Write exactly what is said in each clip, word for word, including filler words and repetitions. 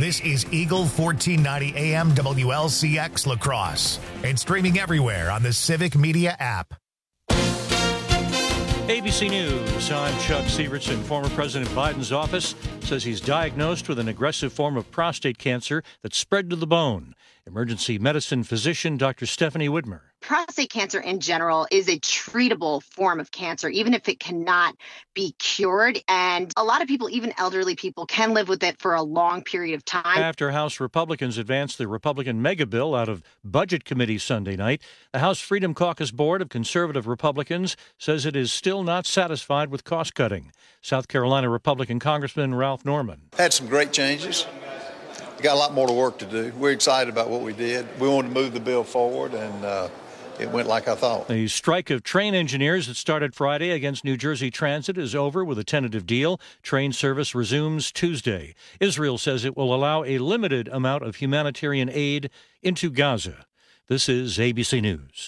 This is Eagle fourteen ninety A M W L C X La Crosse and streaming everywhere on the Civic Media app. A B C News, I'm Chuck Severson. Former President Biden's office says he's diagnosed with an aggressive form of prostate cancer that spread to the bone. Emergency medicine physician Doctor Stephanie Widmer. Prostate cancer in general is a treatable form of cancer, even if it cannot be cured. And a lot of people, even elderly people, can live with it for a long period of time. After House Republicans advanced the Republican mega bill out of Budget Committee Sunday night, the House Freedom Caucus Board of Conservative Republicans says it is still not satisfied with cost cutting. South Carolina Republican Congressman Ralph Norman. Had some great changes. Got a lot more to work to do. We're excited about what we did. We wanted to move the bill forward, and uh, it went like I thought. The strike of train engineers that started Friday against New Jersey Transit is over with a tentative deal. Train service resumes Tuesday. Israel says it will allow a limited amount of humanitarian aid into Gaza. This is A B C News.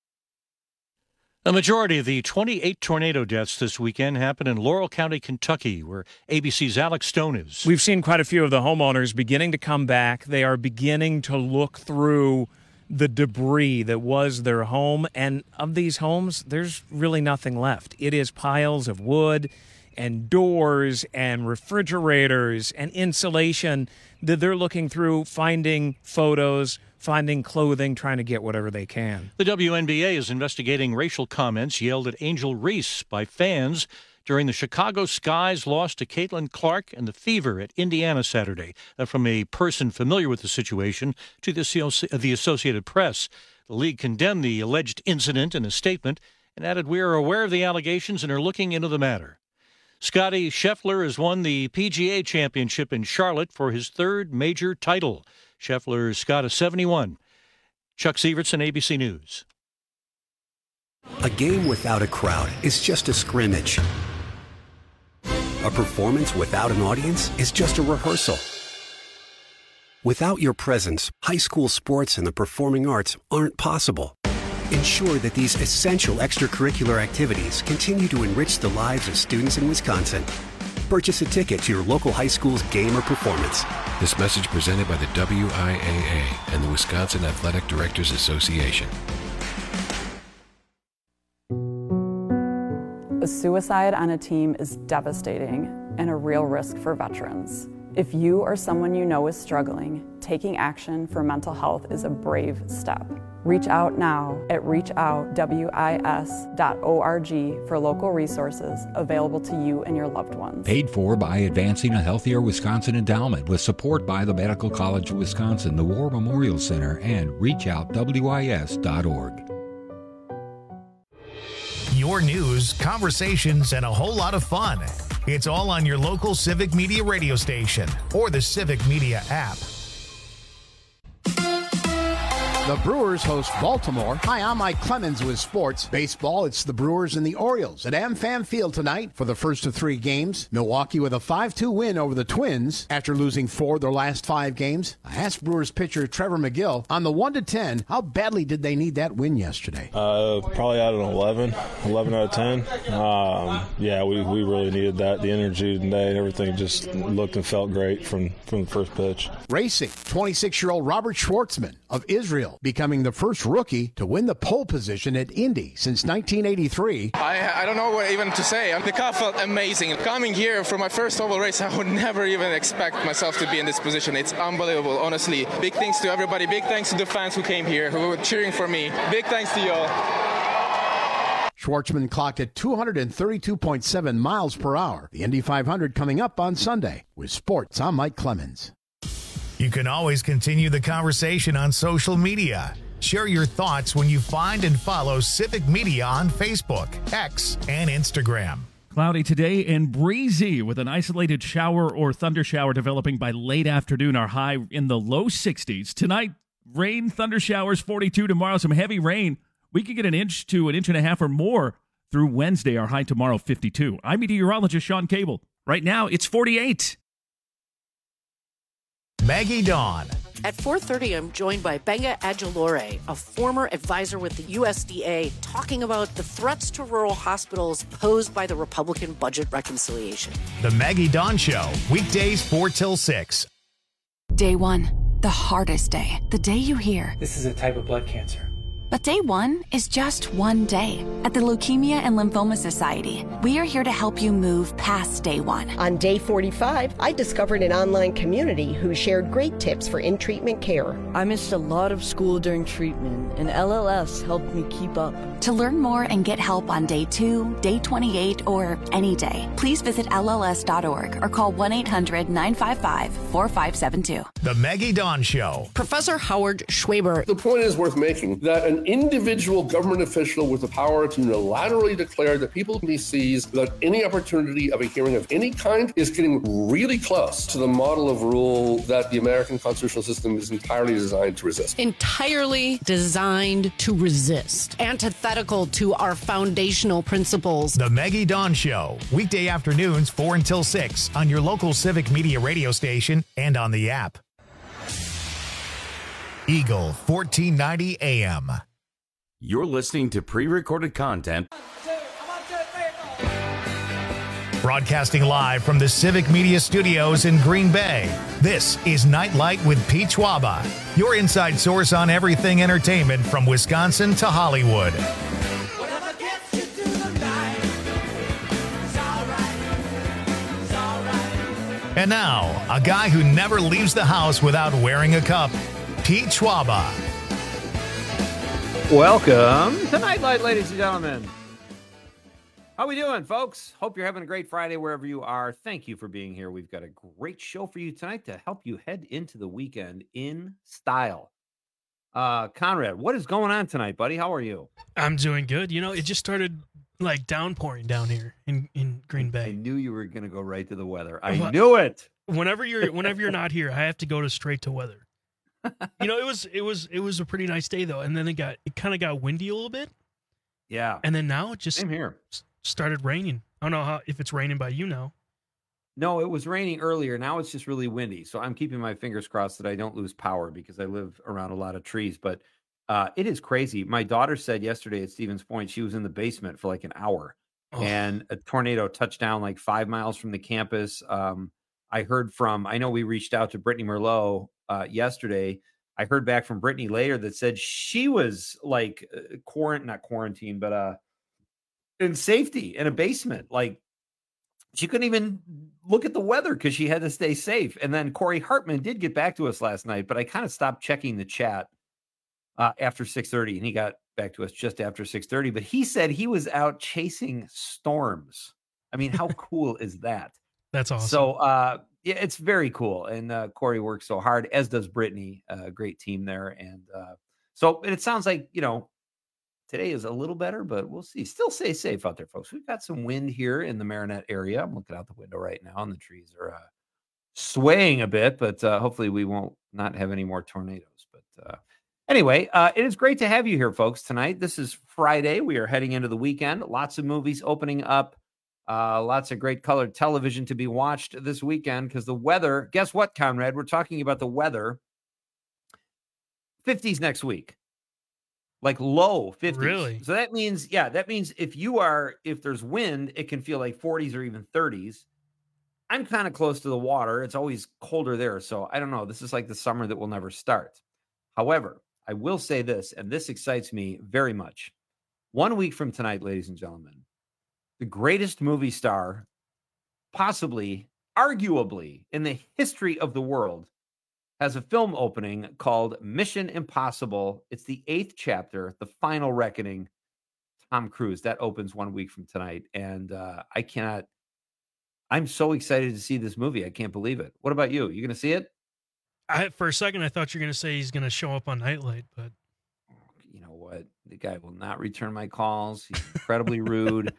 A majority of the twenty-eight tornado deaths this weekend happened in Laurel County, Kentucky, where A B C's Alex Stone is. We've seen quite a few of the homeowners beginning to come back. They are beginning to look through the debris that was their home. And of these homes, there's really nothing left. It is piles of wood and doors and refrigerators and insulation that they're looking through, finding photos, finding clothing, trying to get whatever they can. The W N B A is investigating racial comments yelled at Angel Reese by fans during the Chicago Sky's loss to Caitlin Clark and the Fever at Indiana Saturday. That from a person familiar with the situation to the, the Associated Press. The league condemned the alleged incident in a statement and added, "We are aware of the allegations and are looking into the matter." Scotty Scheffler has won the P G A Championship in Charlotte for his third major title. Scheffler's got a seventy-one. Chuck Severson, A B C News. A game without a crowd is just a scrimmage. A performance without an audience is just a rehearsal. Without your presence, high school sports and the performing arts aren't possible. Ensure that these essential extracurricular activities continue to enrich the lives of students in Wisconsin. Purchase a ticket to your local high school's game or performance. This message presented by the W I A A and the Wisconsin Athletic Directors Association. A suicide on a team is devastating and a real risk for veterans. If you or someone you know is struggling, taking action for mental health is a brave step. Reach out now at reach out wis dot org for local resources available to you and your loved ones. Paid for by Advancing a Healthier Wisconsin Endowment with support by the Medical College of Wisconsin, the War Memorial Center, and reach out wis dot org. Your news, conversations, and a whole lot of fun. It's all on your local Civic Media radio station or the Civic Media app. The Brewers host Baltimore. Hi, I'm Mike Clemens with sports. Baseball, it's the Brewers and the Orioles at AmFam Field tonight for the first of three games. Milwaukee with a five two win over the Twins after losing four of their last five games. I asked Brewers pitcher Trevor McGill on the one to ten, how badly did they need that win yesterday? Uh, probably out of an eleven, eleven out of ten. Um, yeah, we, we really needed that. The energy today and everything just looked and felt great from, from the first pitch. Racing, twenty-six-year-old Robert Schwartzman of Israel, becoming the first rookie to win the pole position at Indy since nineteen eighty-three. I, I don't know what even to say. The car felt amazing. Coming here for my first oval race, I would never even expect myself to be in this position. It's unbelievable, honestly. Big thanks to everybody. Big thanks to the fans who came here, who were cheering for me. Big thanks to y'all. Schwartzman clocked at two hundred thirty-two point seven miles per hour. The Indy five hundred coming up on Sunday. With sports, I'm Mike Clemens. You can always continue the conversation on social media. Share your thoughts when you find and follow Civic Media on Facebook, X, and Instagram. Cloudy today and breezy with an isolated shower or thunder shower developing by late afternoon. Our high in the low sixties. Tonight, rain, thunder showers, forty-two. Tomorrow, some heavy rain. We could get an inch to an inch and a half or more through Wednesday. Our high tomorrow, fifty-two. I'm meteorologist Sean Cable. Right now, it's forty-eight. Maggie Dawn. At four thirty, I'm joined by Benga Adjolore, a former advisor with the U S D A, talking about the threats to rural hospitals posed by the Republican budget reconciliation. The Maggie Dawn Show, weekdays four till six. Day one, the hardest day, the day you hear, "This is a type of blood cancer." But day one is just one day. At the Leukemia and Lymphoma Society, we are here to help you move past day one. On day forty-five, I discovered an online community who shared great tips for in-treatment care. I missed a lot of school during treatment, and L L S helped me keep up. To learn more and get help on day two, day twenty-eight, or any day, please visit L L S dot org or call one eight hundred nine five five four five seven two. The Maggie Dawn Show. Professor Howard Schwaber. The point is worth making that an individual government official with the power to unilaterally declare that people can be seized without any opportunity of a hearing of any kind is getting really close to the model of rule that the American constitutional system is entirely designed to resist. Entirely designed to resist. Antithetical to our foundational principles. The Maggie Dawn Show. Weekday afternoons, four until six on your local Civic Media radio station and on the app. Eagle fourteen ninety A M. You're listening to pre-recorded content. Broadcasting live from the Civic Media Studios in Green Bay, this is Nightlight with Pete Schwaba, your inside source on everything entertainment from Wisconsin to Hollywood. And now, a guy who never leaves the house without wearing a cup, Pete Schwaba. Welcome to Nightlight, ladies and gentlemen. How we doing, folks? Hope you're having a great Friday wherever you are. Thank you for being here. We've got a great show for you tonight to help you head into the weekend in style. Uh, Conrad, what is going on tonight, buddy? How are you? I'm doing good. You know, it just started like downpouring down here in, in Green Bay. I knew you were going to go right to the weather. I well, knew it. Whenever you're whenever you're not here, I have to go to straight to weather. You know, it was it was it was a pretty nice day though, and then it got it kind of got windy a little bit. Yeah, and then now it just Same here. started raining. I don't know how if it's raining by you now. No, it was raining earlier. Now it's just really windy. So I'm keeping my fingers crossed that I don't lose power because I live around a lot of trees. But uh, it is crazy. My daughter said yesterday at Stevens Point she was in the basement for like an hour, oh. and a tornado touched down like five miles from the campus. Um, I heard from. I know we reached out to Brittany Merlot. Uh, yesterday, I heard back from Brittany later that said she was like uh, quarant, not quarantine, but uh, in safety in a basement. Like she couldn't even look at the weather because she had to stay safe. And then Corey Hartman did get back to us last night, but I kind of stopped checking the chat uh, after six thirty, and he got back to us just after six thirty. But he said he was out chasing storms. I mean, how cool is that? That's awesome. So, uh, yeah, it's very cool. And uh, Corey works so hard, as does Brittany. A uh, great team there. And uh, so it sounds like, you know, today is a little better, but we'll see. Still stay safe out there, folks. We've got some wind here in the Marinette area. I'm looking out the window right now, and the trees are uh, swaying a bit, but uh, hopefully we won't not have any more tornadoes. But uh, anyway, uh, it is great to have you here, folks, tonight. This is Friday. We are heading into the weekend. Lots of movies opening up. Uh, lots of great colored television to be watched this weekend because the weather, guess what, Conrad? We're talking about the weather. fifties next week. Like low fifties. Really? So that means, yeah, that means if you are, if there's wind, it can feel like forties or even thirties. I'm kind of close to the water. It's always colder there. So I don't know. This is like the summer that will never start. However, I will say this, and this excites me very much. One week from tonight, ladies and gentlemen, the greatest movie star, possibly, arguably, in the history of the world, has a film opening called Mission Impossible. It's the eighth chapter, The Final Reckoning. Tom Cruise. That opens one week from tonight. And uh, I cannot, I'm so excited to see this movie. I can't believe it. What about you? You going to see it? I, for a second, I thought you were going to say he's going to show up on Nightlight, but. You know what? The guy will not return my calls. He's incredibly rude.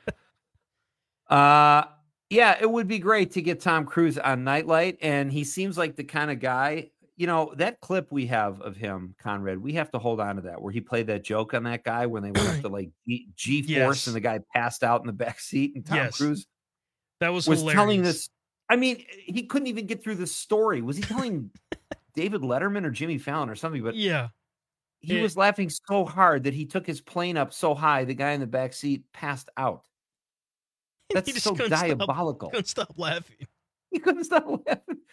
Uh, yeah, it would be great to get Tom Cruise on Nightlight. And he seems like the kind of guy, you know, that clip we have of him, Conrad, we have to hold on to that, where he played that joke on that guy when they went up to like G- G-force yes. and the guy passed out in the back seat. And Tom yes. Cruise that was, was hilarious. telling this. I mean, he couldn't even get through the story. Was he telling David Letterman or Jimmy Fallon or something? But yeah, he it, was laughing so hard that he took his plane up so high, the guy in the back seat passed out. That's so diabolical. Stop, couldn't stop laughing. He couldn't stop laughing.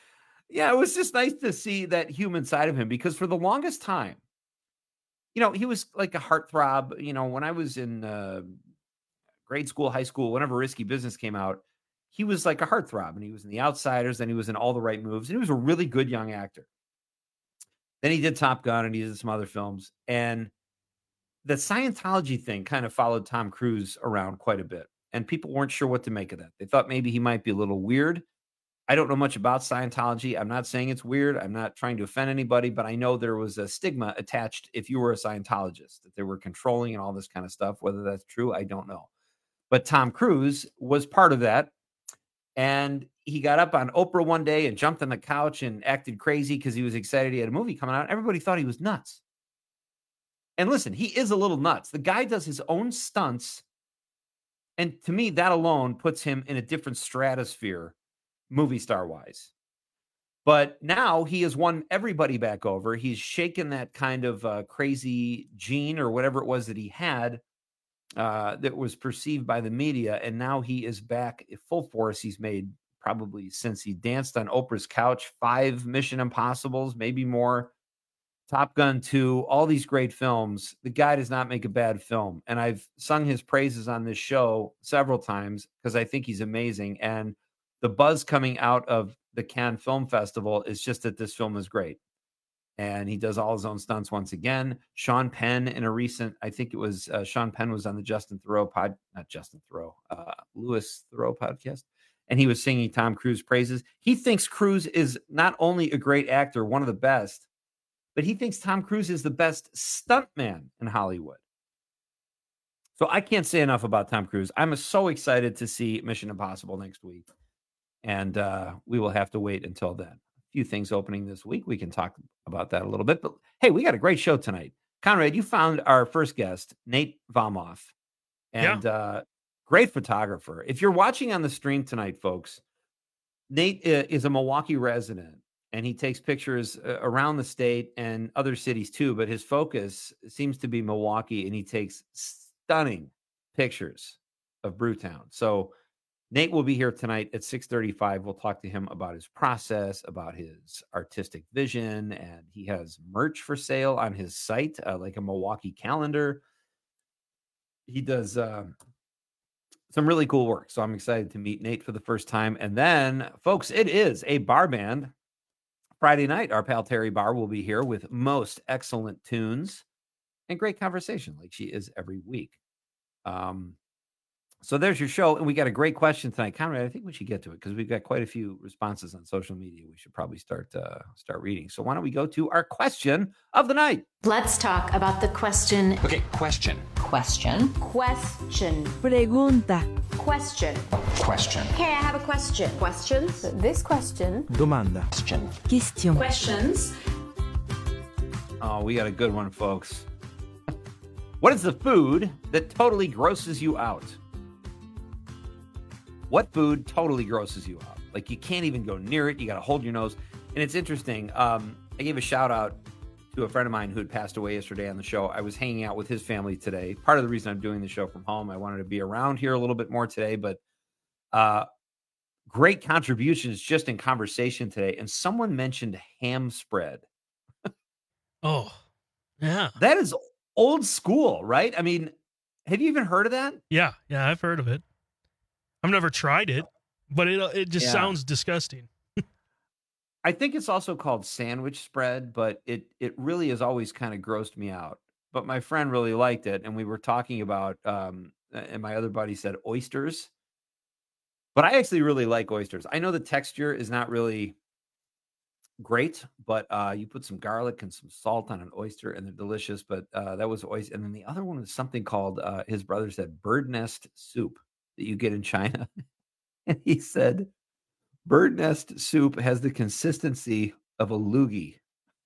Yeah, it was just nice to see that human side of him because for the longest time, you know, he was like a heartthrob. You know, when I was in uh, grade school, high school, whenever Risky Business came out, he was like a heartthrob, and he was in The Outsiders, and he was in All the Right Moves, and he was a really good young actor. Then he did Top Gun, and he did some other films, and the Scientology thing kind of followed Tom Cruise around quite a bit, and people weren't sure what to make of that. They thought maybe he might be a little weird. I don't know much about Scientology. I'm not saying it's weird. I'm not trying to offend anybody, but I know there was a stigma attached if you were a Scientologist, that they were controlling and all this kind of stuff. Whether that's true, I don't know. But Tom Cruise was part of that. And he got up on Oprah one day and jumped on the couch and acted crazy because he was excited he had a movie coming out. Everybody thought he was nuts. And listen, he is a little nuts. The guy does his own stunts. And to me, that alone puts him in a different stratosphere movie star wise. But now he has won everybody back over. He's shaken that kind of uh, crazy gene or whatever it was that he had uh, that was perceived by the media. And now he is back in full force. He's made probably since he danced on Oprah's couch, five Mission Impossibles, maybe more. Top Gun two, all these great films. The guy does not make a bad film. And I've sung his praises on this show several times because I think he's amazing. And the buzz coming out of the Cannes Film Festival is just that this film is great. And he does all his own stunts once again. Sean Penn in a recent, I think it was uh, Sean Penn was on the Justin Theroux pod, not Justin Theroux, uh, Louis Theroux podcast. And he was singing Tom Cruise praises. He thinks Cruise is not only a great actor, one of the best, but he thinks Tom Cruise is the best stuntman in Hollywood. So I can't say enough about Tom Cruise. I'm so excited to see Mission Impossible next week. And uh, we will have to wait until then. A few things opening this week. We can talk about that a little bit. But hey, we got a great show tonight. Conrad, you found our first guest, Nate Vomoff. And yeah. uh, great photographer. If you're watching on the stream tonight, folks, Nate is a Milwaukee resident. And he takes pictures around the state and other cities too. But his focus seems to be Milwaukee. And he takes stunning pictures of Brewtown. So Nate will be here tonight at six thirty-five. We'll talk to him about his process, about his artistic vision, and he has merch for sale on his site, uh, like a Milwaukee calendar. He does uh, some really cool work, so I'm excited to meet Nate for the first time. And then, folks, it is a bar band. Friday night, our pal Terry Barr will be here with most excellent tunes and great conversation, like she is every week. Um, So there's your show, and we got a great question tonight. Conrad, I think we should get to it because we've got quite a few responses on social media. We should probably start uh, start reading. So why don't we go to our question of the night? Let's talk about the question. Okay, question. Question. Question. Pregunta. Question. Question. Okay, I have a question. Questions? This question. Domanda. Question. Question. Questions. Oh, we got a good one, folks. What is the food that totally grosses you out? What food totally grosses you out? Like you can't even go near it. You got to hold your nose. And it's interesting. Um, I gave a shout out to a friend of mine who had passed away yesterday on the show. I was hanging out with his family today. Part of the reason I'm doing the show from home, I wanted to be around here a little bit more today, but uh, great contributions just in conversation today. And someone mentioned ham spread. Oh, yeah. That is old school, right? I mean, have you even heard of that? Yeah. Yeah. I've heard of it. I've never tried it, but it it just Yeah. sounds disgusting. I think it's also called sandwich spread, but it it really has always kind of grossed me out. But my friend really liked it, and we were talking about, um, and my other buddy said oysters. But I actually really like oysters. I know the texture is not really great, but uh, you put some garlic and some salt on an oyster, and they're delicious. But uh, that was oyster, and then the other one was something called uh, his brother said bird nest soup that you get in China. And he said, bird nest soup has the consistency of a loogie,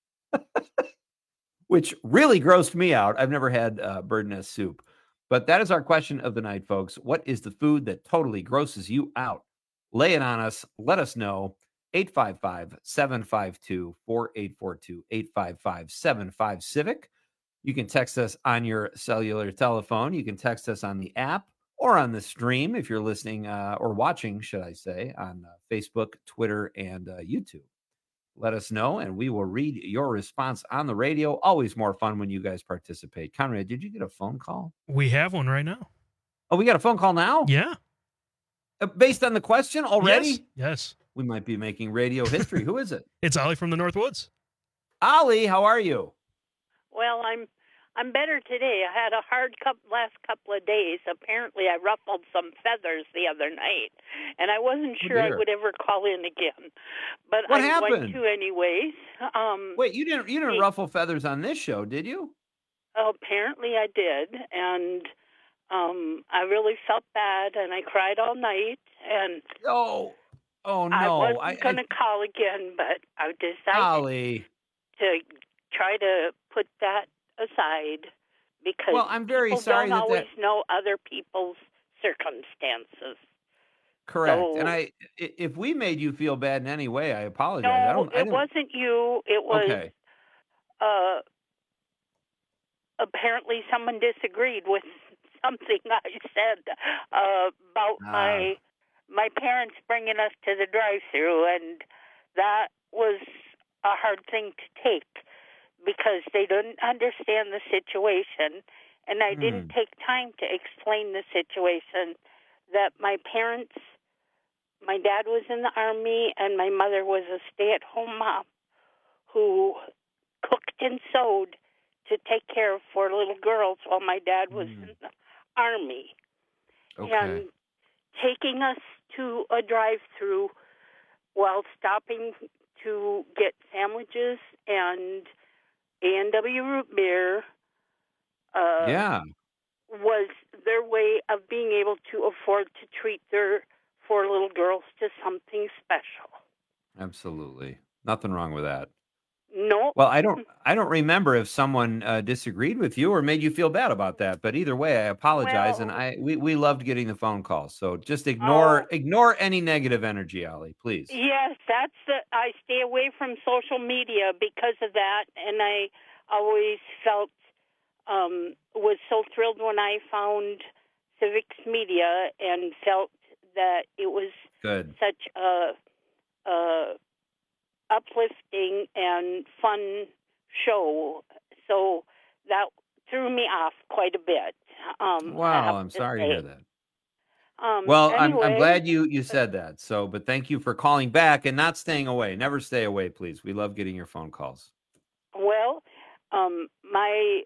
which really grossed me out. I've never had uh, bird nest soup. But that is our question of the night, folks. What is the food that totally grosses you out? Lay it on us. Let us know. eight five five, seven five two, four eight four two, eight five five, seven five Civic. You can text us on your cellular telephone. You can text us on the app or on the stream if you're listening uh, or watching, should I say, on uh, Facebook, Twitter, and uh, YouTube. let us know, and we will read your response on the radio. Always more fun when you guys participate. Conrad, did you get a phone call? We have one right now. Oh, we got a phone call now? Yeah. Uh, based on the question already? Yes. yes. We might be making radio history. Who is it? It's Ollie from the Northwoods. Ollie, how are you? Well, I'm I'm better today. I had a hard cup last couple of days. Apparently, I ruffled some feathers the other night, and I wasn't Oh, sure I dear. would ever call in again. But What I happened? went to anyways. Um, Wait, you didn't you didn't Hey. ruffle feathers on this show, did you? apparently, I did, and um, I really felt bad, and I cried all night. And oh, oh no! I wasn't I- going to call again, but I decided Ollie. to try to put that aside because Well, I'm very people sorry don't that always that- know other people's circumstances. Correct. So- and I, i- if we made you feel bad in any way, I apologize. I No, don't. I it don't wasn't you. It was okay. uh, apparently someone disagreed with something I said uh, about Ah. my my parents bringing us to the drive-through, and that was a hard thing to take because they didn't understand the situation, and I didn't Hmm. take time to explain the situation. That my parents, my dad was in the Army, and my mother was a stay-at-home mom who cooked and sewed to take care of four little girls while my dad was in the Army. Okay. And taking us to a drive-through while stopping to get sandwiches and A and W root beer uh, yeah. was their way of being able to afford to treat their four little girls to something special. Absolutely. Nothing wrong with that. No. Well, I don't. I don't remember if someone uh, disagreed with you or made you feel bad about that. But either way, I apologize, and Well- I we, we loved getting the phone call. So just ignore Oh. ignore any negative energy, Ollie, please. Yes, that's the. I stay away from social media because of that, and I always felt um, was so thrilled when I found Civics Media and felt that it was Good. such a, a uplifting and fun show. So that threw me off quite a bit. Um, I Wow, have I'm to sorry to say. hear that. Um, Well, I'm I'm anyway, glad you you said that. So, but thank you for calling back and not staying away. Never stay away, please. We love getting your phone calls. Well, um, my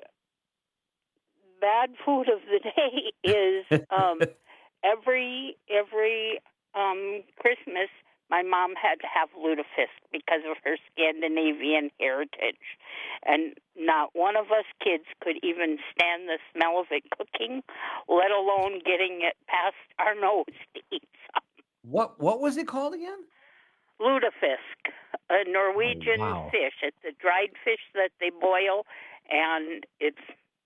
bad food of the day is um, every every um, Christmas my mom had to have lutefisk because of her Scandinavian heritage, and not one of us kids could even stand the smell of it cooking, let alone getting it past our nose to eat something. What what was it called again? Lutefisk, a Norwegian Oh, wow. fish. It's a dried fish that they boil, and it's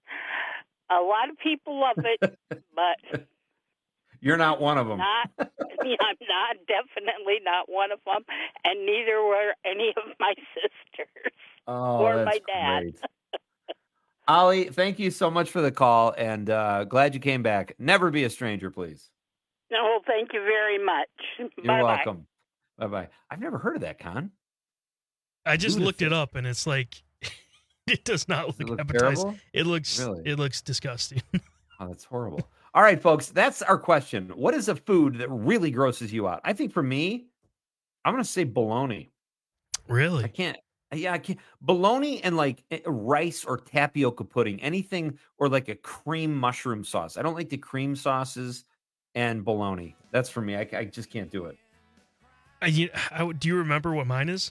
a lot of people love it, but You're not one of them. not. I'm not definitely not one of them, and neither were any of my sisters Oh, or that's my dad. great. Ollie, thank you so much for the call, and uh, glad you came back. Never be a stranger, please. No, thank you very much. You're Bye-bye. welcome. Bye bye. I've never heard of that, Con. I just Lutefisk. looked it up, and it's like it does not Does it look, look appetizing. terrible? It looks Really? it looks disgusting. Oh, that's horrible. All right, folks, that's our question. What is a food that really grosses you out? I think for me, I'm going to say bologna. Really? I can't. Yeah, I can't. Bologna and like eh, rice or tapioca pudding, anything, or like a cream mushroom sauce. I don't like the cream sauces and bologna. That's for me. I, I just can't do it. I, you, I, do you remember what mine is?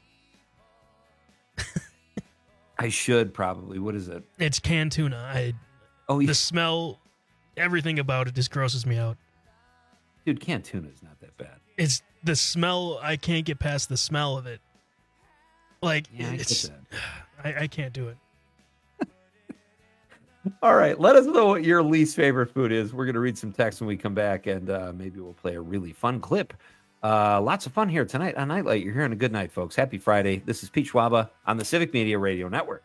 I should probably. What is it? It's canned tuna. I oh, the smell, everything about it just grosses me out. Dude, canned tuna is not that bad. It's the smell. I can't get past the smell of it. Like Yeah, I get it's, that. I, I can't do it. All right, let us know what your least favorite food is. We're going to read some text when we come back, and uh, maybe we'll play a really fun clip. Uh, lots of fun here tonight on Nightlight. You're hearing a good night, folks. Happy Friday. This is Pete Schwaba on the Civic Media Radio Network.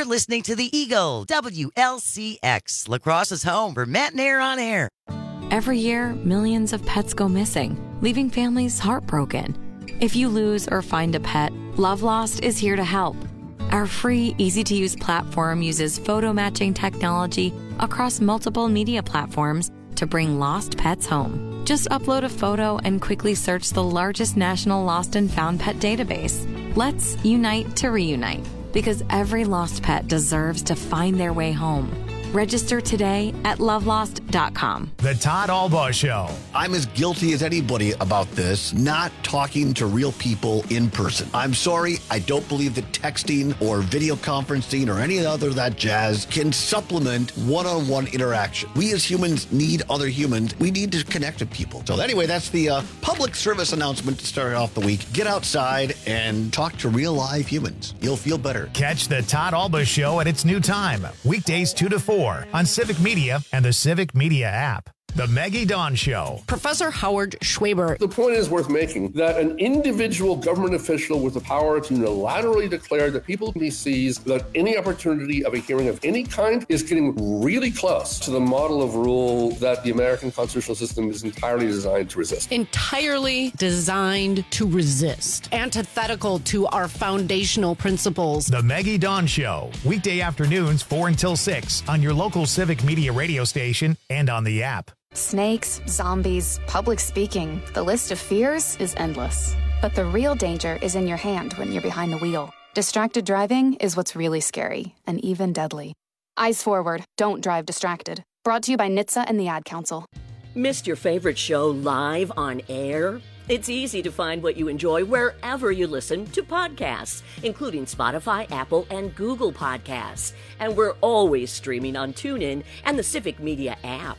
You're listening to the Eagle, W L C X, La Crosse's home for Matt and Air on Air. Every year, millions of pets go missing, leaving families heartbroken. If you lose or find a pet, Love Lost is here to help. Our free, easy-to-use platform uses photo matching technology across multiple media platforms to bring lost pets home. Just upload a photo and quickly search the largest national lost and found pet database. Let's unite to reunite, because every lost pet deserves to find their way home. Register today at love lost dot com. The Todd Albaugh Show. I'm as guilty as anybody about this, not talking to real people in person. I'm sorry, I don't believe that texting or video conferencing or any other of that jazz can supplement one-on-one interaction. We as humans need other humans. We need to connect with people. So anyway, that's the uh, public service announcement to start off the week. Get outside and talk to real live humans. You'll feel better. Catch the Todd Albaugh Show at its new time, weekdays two to four on Civic Media and the Civic Media app. The Maggie Dawn Show. Professor Howard Schwaber. The point is worth making that an individual government official with the power to unilaterally declare that people he sees without any opportunity of a hearing of any kind is getting really close to the model of rule that the American constitutional system is entirely designed to resist. Entirely designed to resist. Antithetical to our foundational principles. The Maggie Dawn Show. Weekday afternoons, four until six on your local Civic Media radio station and on the app. Snakes, zombies, public speaking. The list of fears is endless. But the real danger is in your hand when you're behind the wheel. Distracted driving is what's really scary and even deadly. Eyes forward. Don't drive distracted. Brought to you by N H T S A and the Ad Council. Missed your favorite show live on air? It's easy to find what you enjoy wherever you listen to podcasts, including Spotify, Apple, and Google Podcasts. And we're always streaming on TuneIn and the Civic Media app.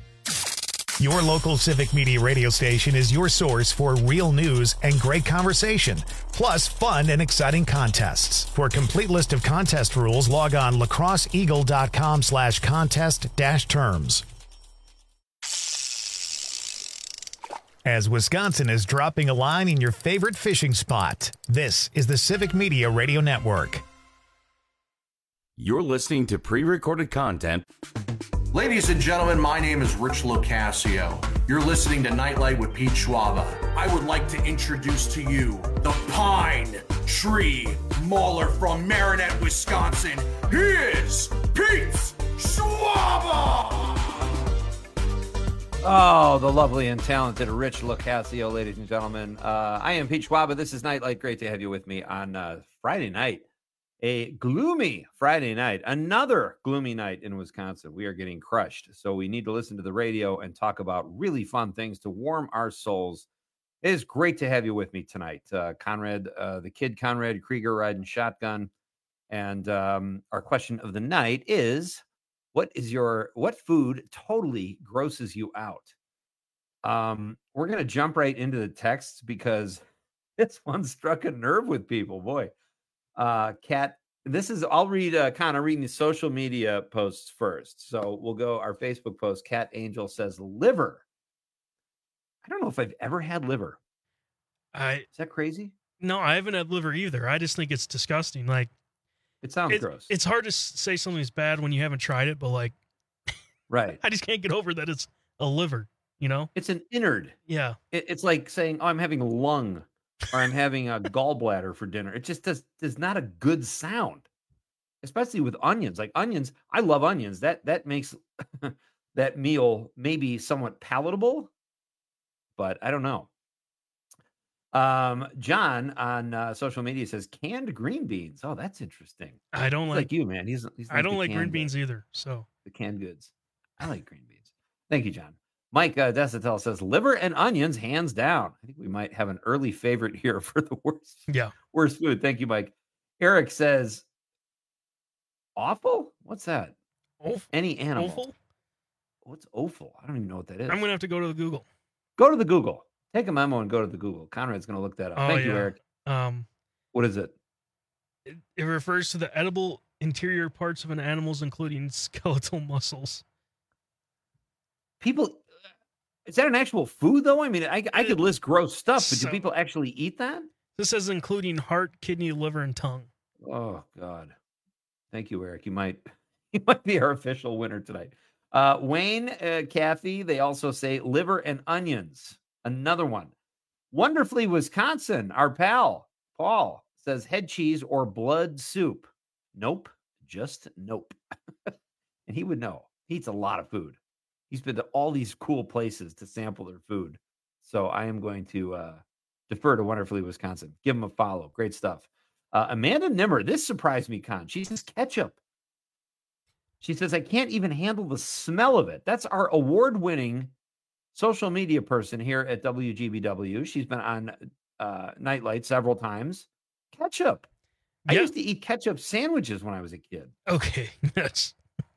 Your local Civic Media radio station is your source for real news and great conversation, plus fun and exciting contests. For a complete list of contest rules, log on lacrosseeagle.com slash contest dash terms. As Wisconsin is dropping a line in your favorite fishing spot, this is the Civic Media Radio Network. You're listening to pre-recorded content. Ladies and gentlemen, my name is Rich Locascio. You're listening to Nightlight with Pete Schwaba. I would like to introduce to you the Pine Tree Mauler from Marinette, Wisconsin. He is Pete Schwaba! Oh, the lovely and talented Rich Locascio, ladies and gentlemen. Uh, I am Pete Schwaba. This is Nightlight. Great to have you with me on uh, Friday night. A gloomy Friday night, another gloomy night in Wisconsin. We are getting crushed. So we need to listen to the radio and talk about really fun things to warm our souls. It is great to have you with me tonight. Uh, Conrad, uh, the kid Conrad Krieger riding shotgun. And um, our question of the night is, what is your, what food totally grosses you out? Um, we're going to jump right into the texts because this one struck a nerve with people. Boy. Uh, Kat, this is, I'll read, uh, kind of reading the social media posts first. So we'll go our Facebook post. Cat Angel says liver. I don't know if I've ever had liver. I, is that crazy? No, I haven't had liver either. I just think it's disgusting. Like, it sounds it, gross. It's hard to say something's bad when you haven't tried it, but like, right. I just can't get over that it's a liver, you know? It's an innard. Yeah. It, it's like saying, oh, I'm having a lung. Or I'm having a gallbladder for dinner. It just does is not a good sound, especially with onions. Like onions, I love onions. That that makes that meal maybe somewhat palatable, but I don't know. Um, John on uh, social media says canned green beans. Oh, that's interesting. I don't he's like, like you, man. He's, he's I don't the like green canned, beans either. So the canned goods. I like green beans. Thank you, John. Mike uh, Desatel says liver and onions, hands down. I think we might have an early favorite here for the worst, yeah, worst food. Thank you, Mike. Eric says, awful? What's that? Offal? Any animal? Offal? What's offal? I don't even know what that is. I'm gonna have to go to the Google. Go to the Google. Take a memo and go to the Google. Conrad's gonna look that up. Oh, Thank yeah. you, Eric. Um, what is it? it? It refers to the edible interior parts of an animal's, including skeletal muscles. People. Is that an actual food, though? I mean, I, I could list gross stuff, but So- do people actually eat that? This says including heart, kidney, liver, and tongue. Oh, God. Thank you, Eric. You might you might be our official winner tonight. Uh, Wayne, uh, Kathy, they also say liver and onions. Another one. Wonderfully, Wisconsin, our pal, Paul, says head cheese or blood soup. Nope, just nope. And he would know. He eats a lot of food. He's been to all these cool places to sample their food. So I am going to uh, defer to Wonderfully Wisconsin. Give him a follow. Great stuff. Uh, Amanda Nimmer, this surprised me, Con. She says ketchup. She says, I can't even handle the smell of it. That's our award-winning social media person here at W G B W. She's been on uh, Nightlight several times. Ketchup. I Yep. used to eat ketchup sandwiches when I was a kid. Okay, that's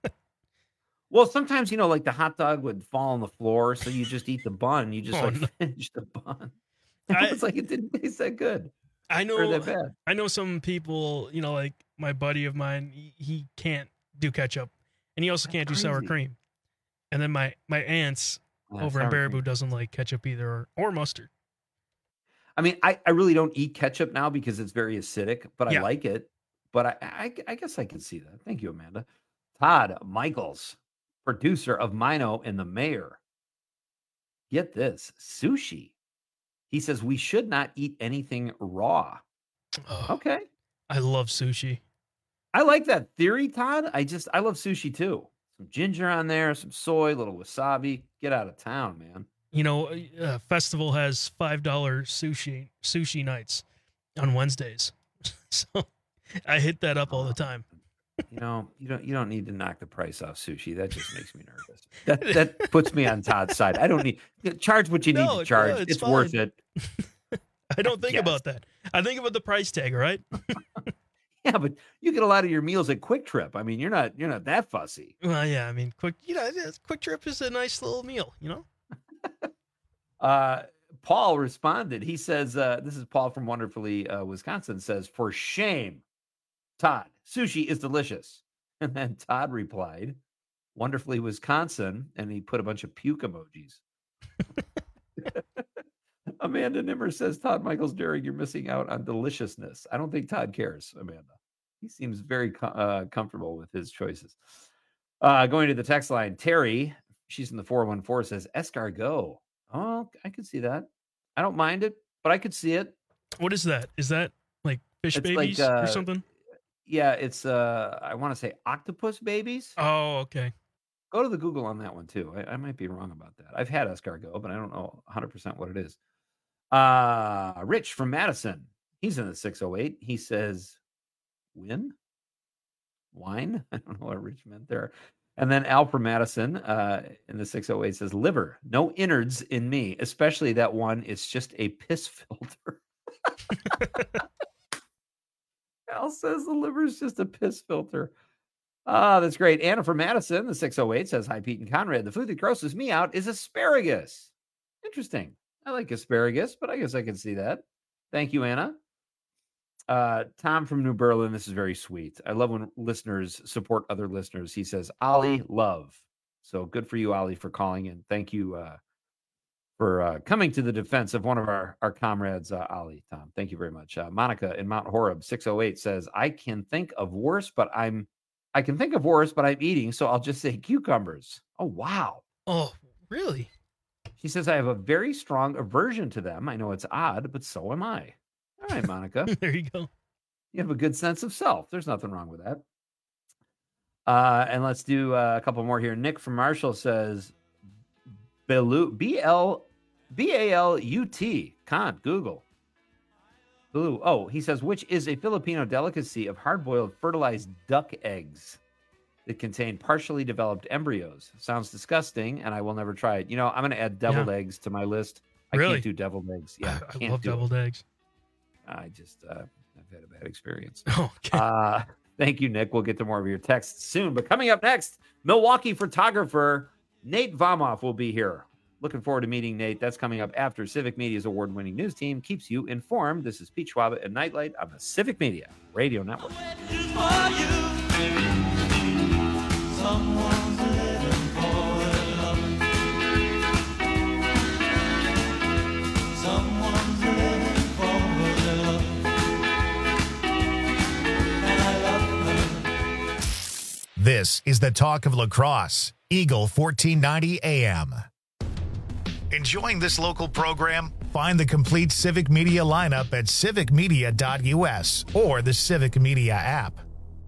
Well, sometimes, you know, like the hot dog would fall on the floor, so you just eat the bun. You just Oh, like no. finish the bun. I- It's like it didn't taste that good. I Or know. that bad. I know some people. You know, like my buddy of mine. He, he can't do ketchup, and he also can't do sour crazy. cream. And then my my aunts Yeah, over in sour Baraboo cream. doesn't like ketchup either, or, or mustard. I mean, I, I really don't eat ketchup now because it's very acidic, but I Yeah. like it. But I, I, I guess I can see that. Thank you, Amanda. Todd Michaels, producer of Mino and the Mayor. Get this, sushi. He says we should not eat anything raw. Oh, Okay. I love sushi. I like that theory, Todd. I just, I love sushi too. Some ginger on there, some soy, a little wasabi. Get out of town, man. You know, uh, Festival has five dollar sushi sushi nights on Wednesdays, so I hit that up all the time. You know, you don't you don't need to knock the price off sushi. That just makes me nervous. That that puts me on Todd's side. I don't need charge what you need No, to charge. no, it's it's worth fine. it. I don't think Yes. about that. I think about the price tag, right? Yeah, but you get a lot of your meals at Quick Trip. I mean, you're not you're not that fussy. Well, yeah. I mean, quick. You know, yeah, Quick Trip is a nice little meal. You know. Uh, Paul responded. He says, uh, "This is Paul from Wonderfully uh, Wisconsin." Says, "For shame, Todd. Sushi is delicious." And then Todd replied, "Wonderfully Wisconsin," and he put a bunch of puke emojis. Amanda Nimmer says, "Todd Michaels During, you're missing out on deliciousness." I don't think Todd cares, Amanda. He seems very co- uh, comfortable with his choices. Uh, going to the text line, Terry, she's in the four one four, says, escargot. Oh, I could see that. I don't mind it, but I could see it. What is that? Is that like fish It's babies like, uh, or something? Yeah, it's, uh, I want to say octopus babies. Oh, okay. Go to the Google on that one, too. I, I might be wrong about that. I've had escargot, but I don't know one hundred percent what it is. Uh, Rich from Madison. He's in the six oh eight. He says, win? Wine? I don't know what Rich meant there. And then Al from Madison uh, in the six oh eight says, liver, no innards in me, especially that one. It's just a piss filter. Al says the liver is just a piss filter. Ah, that's great. Anna from Madison, the six oh eight says, hi, Pete and Conrad. The food that grosses me out is asparagus. Interesting. I like asparagus, but I guess I can see that. Thank you, Anna. Uh, Tom from New Berlin, this is very sweet. I love when listeners support other listeners. He says, Ollie, love. So good for you, Ollie, for calling in. Thank you uh, for uh, coming to the defense of one of our, our comrades, uh, Ollie, Tom. Thank you very much. Uh, Monica in Mount Horeb, six oh eight says, I can think of worse, but I'm, I can think of worse, but I'm eating, so I'll just say cucumbers. Oh, wow. Oh, really? She says, I have a very strong aversion to them. I know it's odd, but so am I. All right, Monica. There you go. You have a good sense of self. There's nothing wrong with that. Uh, and let's do uh, a couple more here. Nick from Marshall says, Balut, B L B A L U T, Con, Google. Balut. Oh, he says, which is a Filipino delicacy of hard-boiled fertilized duck eggs that contain partially developed embryos. Sounds disgusting, and I will never try it. You know, I'm going to add deviled Yeah. eggs to my list. I Really? can't do deviled eggs. Yeah, I can't love do it. deviled eggs. I just, uh, I've had a bad experience. Okay. Uh, thank you, Nick. We'll get to more of your texts soon. But coming up next, Milwaukee photographer Nate Vomoff will be here. Looking forward to meeting Nate. That's coming up after Civic Media's award-winning news team keeps you informed. This is Pete Schwab and Nightlight on the Civic Media Radio Network. This is the talk of lacrosse. Eagle fourteen ninety A M. Enjoying this local program? Find the complete Civic Media lineup at civic media dot u s or the Civic Media app.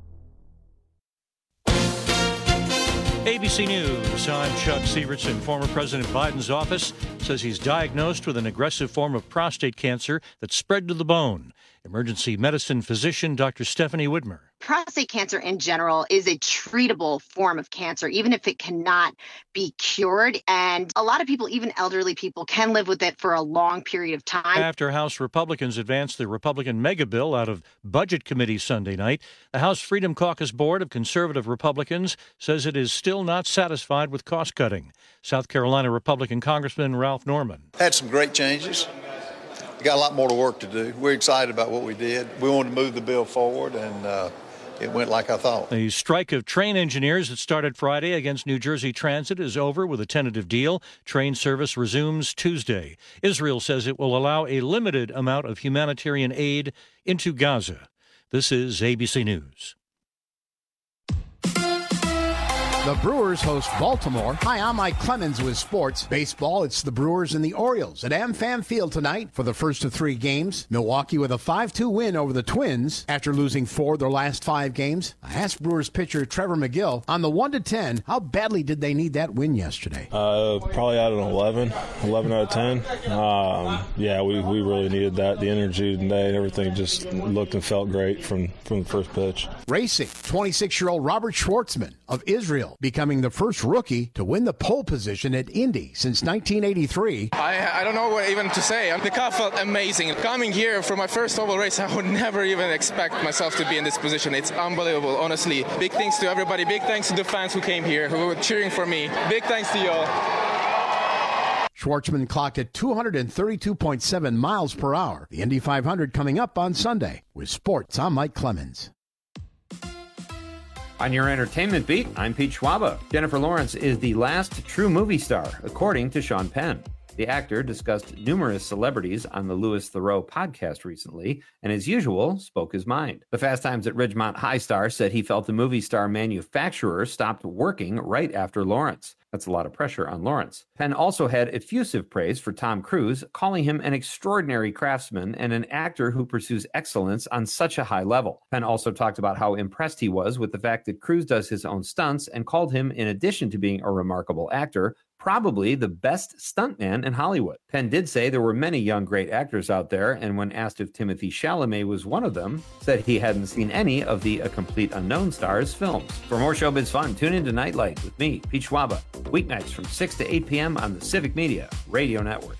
A B C News, I'm Chuck Severson. Former President Biden's office says he's diagnosed with an aggressive form of prostate cancer that spread to the bone. Emergency medicine physician Doctor Stephanie Widmer. Prostate cancer in general is a treatable form of cancer, even if it cannot be cured. And a lot of people, even elderly people, can live with it for a long period of time. After House Republicans advanced the Republican mega bill out of Budget Committee Sunday night, the House Freedom Caucus Board of Conservative Republicans says it is still not satisfied with cost cutting. South Carolina Republican Congressman Ralph Norman. Had some great changes. We got a lot more to work to do. We're excited about what we did. We wanted to move the bill forward, and uh, it went like I thought. The strike of train engineers that started Friday against New Jersey Transit is over with a tentative deal. Train service resumes Tuesday. Israel says it will allow a limited amount of humanitarian aid into Gaza. This is A B C News. The Brewers host Baltimore. Hi, I'm Mike Clemens with sports. Baseball, it's the Brewers and the Orioles at AmFam Field tonight for the first of three games. Milwaukee with a five two win over the Twins after losing four of their last five games. I asked Brewers pitcher Trevor McGill on the one to ten, how badly did they need that win yesterday? Uh, probably out of an eleven, eleven out of ten. Um, yeah, we, we really needed that. The energy today and everything just looked and felt great from, from the first pitch. Racing, twenty-six-year-old Robert Schwartzman of Israel, becoming the first rookie to win the pole position at Indy since nineteen eighty-three. I, I don't know what even to say. The car felt amazing. Coming here for my first oval race, I would never even expect myself to be in this position. It's unbelievable, honestly. Big thanks to everybody. Big thanks to the fans who came here, who were cheering for me. Big thanks to y'all. Schwartzman clocked at two thirty-two point seven miles per hour. The Indy five hundred coming up on Sunday. With sports, I'm Mike Clemens. On your entertainment beat, I'm Pete Schwaba. Jennifer Lawrence is the last true movie star, according to Sean Penn. The actor discussed numerous celebrities on the Louis Theroux podcast recently, and as usual, spoke his mind. The Fast Times at Ridgemont High star said he felt the movie star manufacturer stopped working right after Lawrence. That's a lot of pressure on Lawrence. Penn also had effusive praise for Tom Cruise, calling him an extraordinary craftsman and an actor who pursues excellence on such a high level. Penn also talked about how impressed he was with the fact that Cruise does his own stunts and called him, in addition to being a remarkable actor, probably the best stuntman in Hollywood. Penn did say there were many young great actors out there, and when asked if Timothée Chalamet was one of them, said he hadn't seen any of the A Complete Unknown Stars films. For more showbiz fun, tune in to Nightlight with me, Pete Schwaba, weeknights from six to eight p.m. on the Civic Media Radio Network.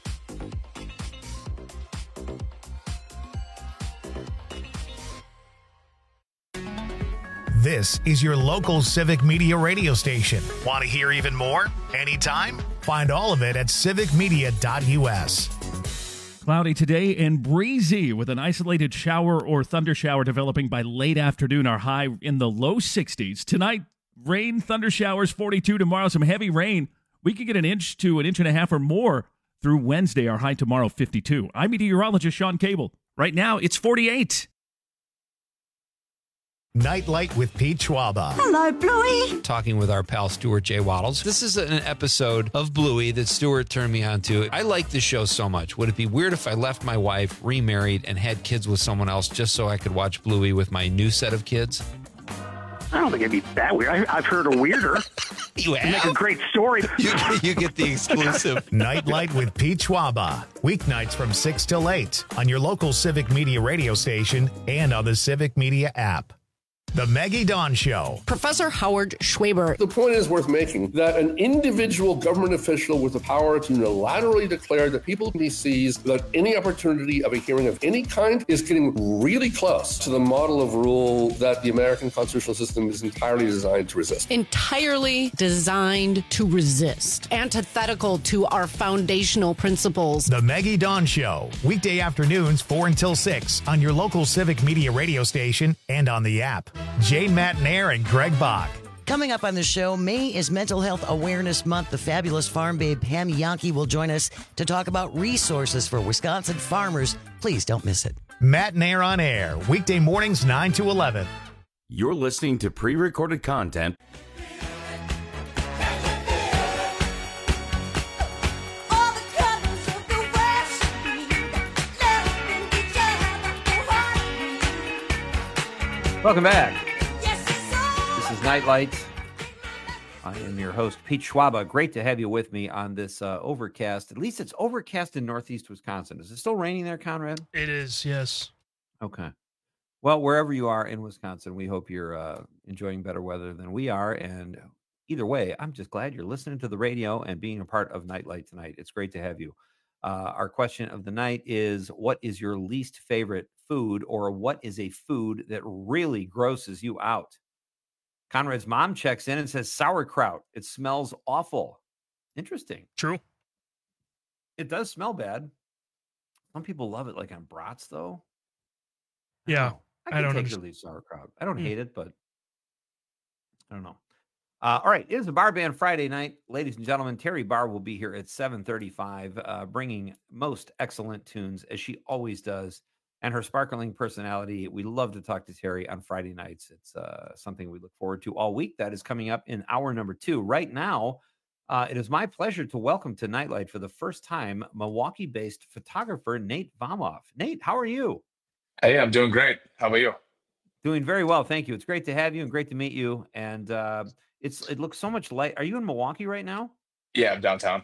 This is your local Civic Media radio station. Want to hear even more? Anytime? Find all of it at civic media dot u s. Cloudy today and breezy with an isolated shower or thunder shower developing by late afternoon. Our high in the low sixties. Tonight, rain, thunder showers, forty-two. Tomorrow, some heavy rain. We could get an inch to an inch and a half or more through Wednesday. Our high tomorrow, fifty-two. I'm meteorologist Sean Cable. Right now, it's forty-eight. Nightlight with Pete Schwaba. Hello, Bluey. Talking with our pal Stuart J. Waddles. This is an episode of Bluey that Stuart turned me on to. I like this show so much. Would it be weird if I left my wife, remarried, and had kids with someone else just so I could watch Bluey with my new set of kids? I don't think it'd be that weird. I, I've heard a weirder. You have? Make a great story. You, you get the exclusive. Nightlight with Pete Schwaba. Weeknights from six till eight on your local Civic Media radio station and on the Civic Media app. The Maggie Dawn Show. Professor Howard Schwaber. The point is worth making that an individual government official with the power to unilaterally declare that people he sees without any opportunity of a hearing of any kind is getting really close to the model of rule that the American constitutional system is entirely designed to resist. Entirely designed to resist. Antithetical to our foundational principles. The Maggie Dawn Show. Weekday afternoons, four until six on your local Civic Media radio station and on the app. Jane Matnair and Greg Bach. Coming up on the show, May is Mental Health Awareness Month. The fabulous farm babe Pam Yankee will join us to talk about resources for Wisconsin farmers. Please don't miss it. Matnair on air, weekday mornings nine to eleven. You're listening to pre-recorded content Welcome back. This is Nightlight. I am your host, Pete Schwaba. Great to have you with me on this uh, overcast. At least it's overcast in northeast Wisconsin. Is it still raining there, Conrad? It is, yes. Okay. Well, wherever you are in Wisconsin, we hope you're uh, enjoying better weather than we are. And either way, I'm just glad you're listening to the radio and being a part of Nightlight tonight. It's great to have you. Uh, our question of the night is, what is your least favorite food, or what is a food that really grosses you out? Conrad's mom checks in and says sauerkraut. It smells awful. Interesting. True. It does smell bad. Some people love it, like on brats, though. Yeah. I, can I don't take understand. or leave sauerkraut. I don't Mm. hate it, but I don't know. Uh, all right, it is a Bar Band Friday night. Ladies and gentlemen, Terry Barr will be here at seven thirty-five, uh, bringing most excellent tunes, as she always does, and her sparkling personality. We love to talk to Terry on Friday nights. It's uh, something we look forward to all week. That is coming up in hour number two. Right now, uh, it is my pleasure to welcome to Nightlight for the first time Milwaukee-based photographer Nate Vomoff. Nate, how are you? Hey, I'm doing great. How about you? Doing very well, thank you. It's great to have you and great to meet you. And uh, it's it looks so much light. Are you in Milwaukee right now? Yeah, I'm downtown.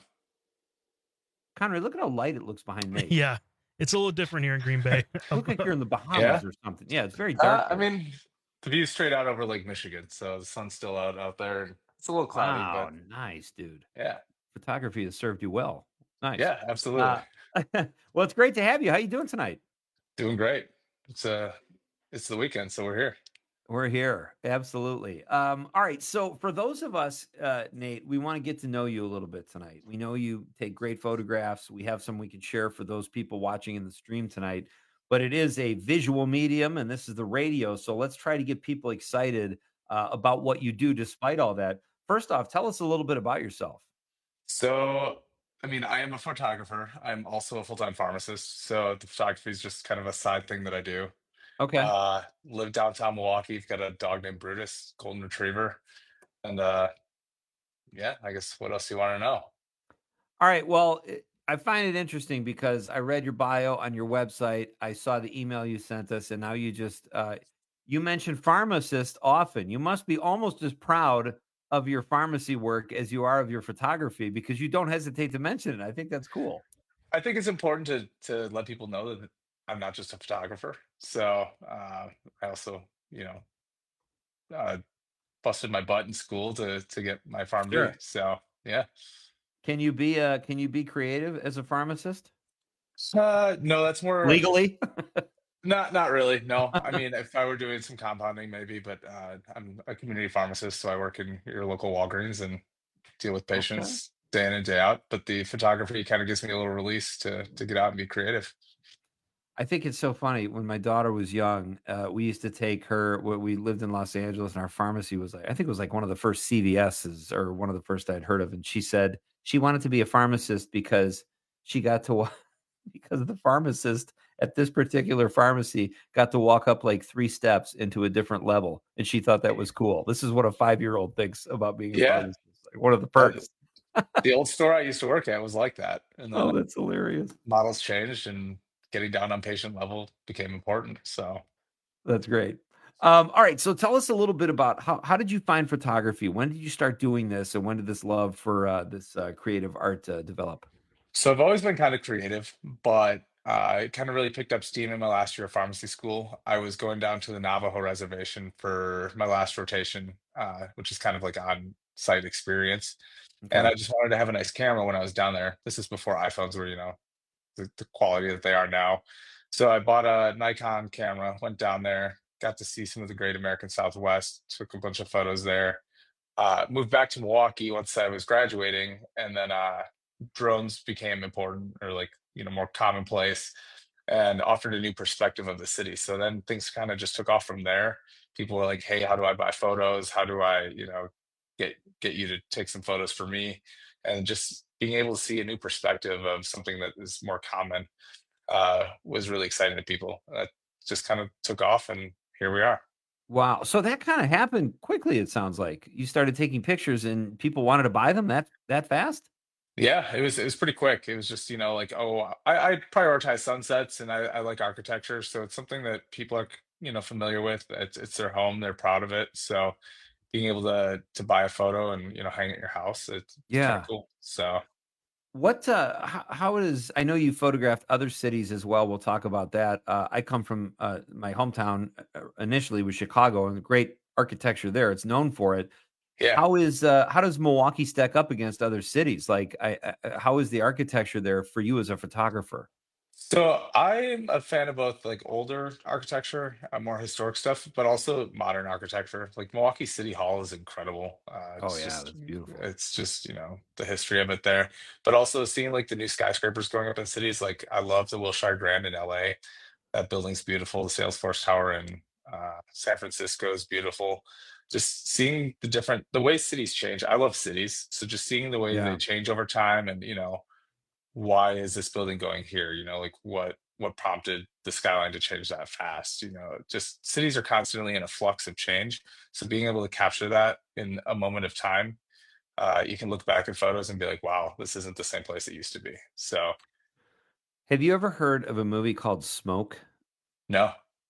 Conrad, look at how light it looks behind me. Yeah. It's a little different here in Green Bay. You look like you're in the Bahamas Yeah? or something. Yeah, it's very Uh, dark. I mean, the view's straight out over Lake Michigan, so the sun's still out out there. It's a little cloudy, Wow, but nice, dude. yeah, Photography has served you well. Nice. yeah, absolutely. Uh, well, it's great to have you. How you doing tonight? Doing great. It's uh, it's the weekend, so we're here. We're here. Absolutely. Um, all right. So for those of us, uh, Nate, we want to get to know you a little bit tonight. We know you take great photographs. We have some we can share for those people watching in the stream tonight, but it is a visual medium and this is the radio. So let's try to get people excited uh, about what you do despite all that. First off, tell us a little bit about yourself. So, I mean, I am a photographer. I'm also a full-time pharmacist, so the photography is just kind of a side thing that I do. Okay. Uh, live downtown Milwaukee. I've got a dog named Brutus, golden retriever, and uh, yeah, I guess what else do you want to know? All right. Well, it- I find it interesting because I read your bio on your website. I saw the email you sent us, and now you just uh, you mentioned pharmacist often. You must be almost as proud of your pharmacy work as you are of your photography because you don't hesitate to mention it. I think that's cool. I think it's important to to let people know that I'm not just a photographer. So uh, I also, you know, uh, busted my butt in school to to get my PharmD. Sure. So yeah. Can you be uh can you be creative as a pharmacist? Uh, no, that's more Legally? Not not really. No, I mean, if I were doing some compounding, maybe, but uh, I'm a community pharmacist, so I work in your local Walgreens and deal with Okay. patients day in and day out. But the photography kind of gives me a little release to to get out and be creative. I think it's so funny. When my daughter was young, uh, we used to take her. wh- We lived in Los Angeles, and our pharmacy was like, I think it was like one of the first C V S's or one of the first I'd heard of. And she said she wanted to be a pharmacist because she got to wa- because the pharmacist at this particular pharmacy got to walk up like three steps into a different level, and she thought that was cool. This is what a five-year-old thinks about being a Yeah. pharmacist. Like one of the Uh, perks. The old store I used to work at was like that, and Oh, then that's hilarious. models changed, and getting down on patient level became important. So That's great. Um, all right, so tell us a little bit about how how did you find photography? When did you start doing this, and when did this love for uh, this uh, creative art uh, develop? So I've always been kind of creative, but uh, it kind of really picked up steam in my last year of pharmacy school. I was going down to the Navajo reservation for my last rotation, uh, which is kind of like on-site experience. And Okay. I just wanted to have a nice camera when I was down there. This is before iPhones were, you know, the, the quality that they are now. So I bought a Nikon camera, went down there, got to see some of the great American Southwest, took a bunch of photos there. Uh, moved back to Milwaukee once I was graduating, and then uh, drones became important, or like, you know, more commonplace, and offered a new perspective of the city. So then things kind of just took off from there. People were like, "Hey, how do I buy photos? How do I, you know, get get you to take some photos for me?" And just being able to see a new perspective of something that is more common uh, was really exciting to people. That just kind of took off, and here we are. Wow. So that kind of happened quickly. It sounds like you started taking pictures, and people wanted to buy them that that fast. Yeah, it was it was pretty quick. It was just, you know, like, oh, I, I prioritize sunsets, and I, I like architecture, so it's something that people are, you know, familiar with. It's it's their home. They're proud of it. So being able to to buy a photo and, you know, hang it at your house, it's, it's kind Yeah. of cool. So What uh how, how is I know you photographed other cities as well. We'll talk about that. Uh, I come from uh, my hometown uh, initially was Chicago and the great architecture there. It's known for it. yeah. How is uh how does Milwaukee stack up against other cities? Like I, I how is the architecture there for you as a photographer? So I'm a fan of both like older architecture, uh, more historic stuff, but also modern architecture. Like Milwaukee City Hall is incredible. Uh, Oh it's yeah, just, that's beautiful. it's just, you know, the history of it there. But also seeing like the new skyscrapers going up in cities. Like I love the Wilshire Grand in L A. That building's beautiful. The Salesforce Tower in uh, San Francisco is beautiful. Just seeing the different, the way cities change. I love cities. So just seeing the way they Yeah. change over time and, you know, why is this building going here? You know, like what what prompted the skyline to change that fast? You know, just cities are constantly in a flux of change. So being able to capture that in a moment of time, uh, you can look back at photos and be like, wow, this isn't the same place it used to be. So Have you ever heard of a movie called Smoke? no.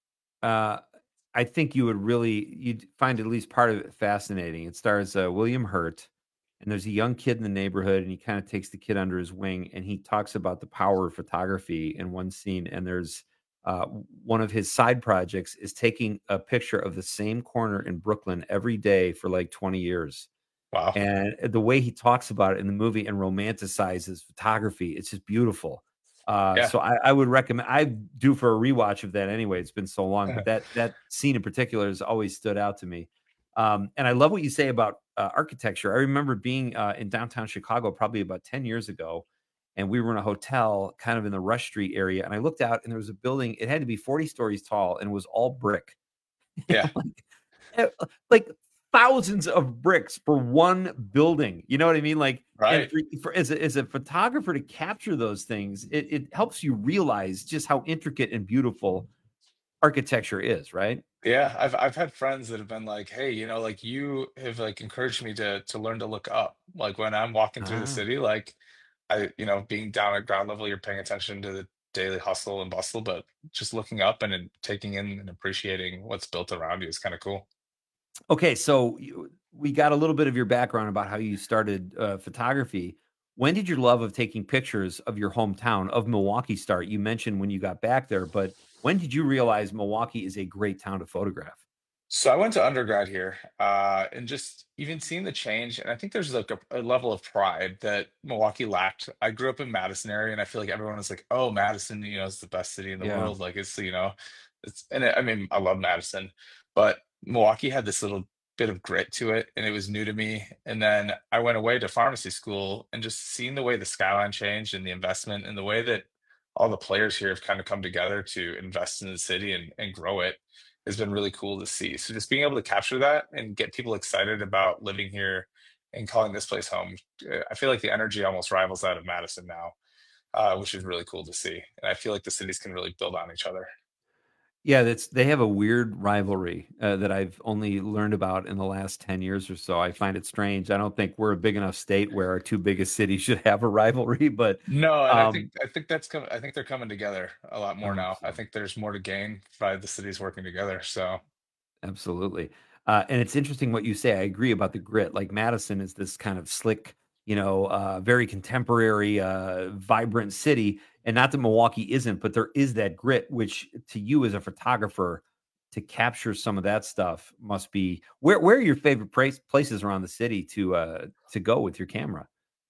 Uh, I think you would really you'd find at least part of it fascinating. It stars uh, William Hurt, and there's a young kid in the neighborhood, and he kind of takes the kid under his wing, and he talks about the power of photography in one scene. And there's uh, one of his side projects is taking a picture of the same corner in Brooklyn every day for like twenty years. Wow. And the way he talks about it in the movie and romanticizes photography, it's just beautiful. Uh, Yeah. so I, I would recommend. I do for a rewatch of that anyway. It's been so long, but that that scene in particular has always stood out to me. Um, and I love what you say about uh, architecture. I remember being uh, in downtown Chicago probably about ten years ago, and we were in a hotel kind of in the Rush Street area. And I looked out, and there was a building. It had to be forty stories tall, and it was all brick. Yeah. Eh, like thousands of bricks for one building. You know what I mean? Like, and Right. for, for as, a, as a photographer to capture those things, it, it helps you realize just how intricate and beautiful architecture is, right? Yeah, I've I've had friends that have been like, "Hey, you know, like you have like encouraged me to to learn to look up. Like when I'm walking through the Ah. city, like I, you know, being down at ground level, you're paying attention to the daily hustle and bustle, but just looking up and, then taking in and appreciating what's built around you is kind of cool." Okay, so you, we got a little bit of your background about how you started uh, photography. When did your love of taking pictures of your hometown of Milwaukee start? You mentioned when you got back there, but when did you realize Milwaukee is a great town to photograph? So I went to undergrad here, uh, and just even seeing the change, and I think there's like a, a level of pride that Milwaukee lacked. I grew up in Madison area, and I feel like everyone was like, "Oh, Madison, you know, is the best city in the Yeah. world." Like it's, you know, it's, and I I mean, I love Madison, but Milwaukee had this little bit of grit to it, and it was new to me. And then I went away to pharmacy school, and just seeing the way the skyline changed and the investment and the way that all the players here have kind of come together to invest in the city and, and grow it has been really cool to see. So just being able to capture that and get people excited about living here and calling this place home, uh, I feel like the energy almost rivals that of Madison now, uh, which is really cool to see. And I feel like the cities can really build on each other. Yeah, that's they have a weird rivalry uh, that I've only learned about in the last ten years or so. I find it strange. I don't think we're a big enough state where our two biggest cities should have a rivalry, but No, and I um, think I think that's coming. I think they're coming together a lot I more hope now. I so. think there's more to gain by the cities working together. So Absolutely. Uh, and it's interesting what you say. I agree about the grit. Like Madison is this kind of slick, you know, uh, very contemporary, uh, vibrant city. And not that Milwaukee isn't, but there is that grit, which to you as a photographer, to capture some of that stuff must be where where are your favorite place, places around the city to uh to go with your camera?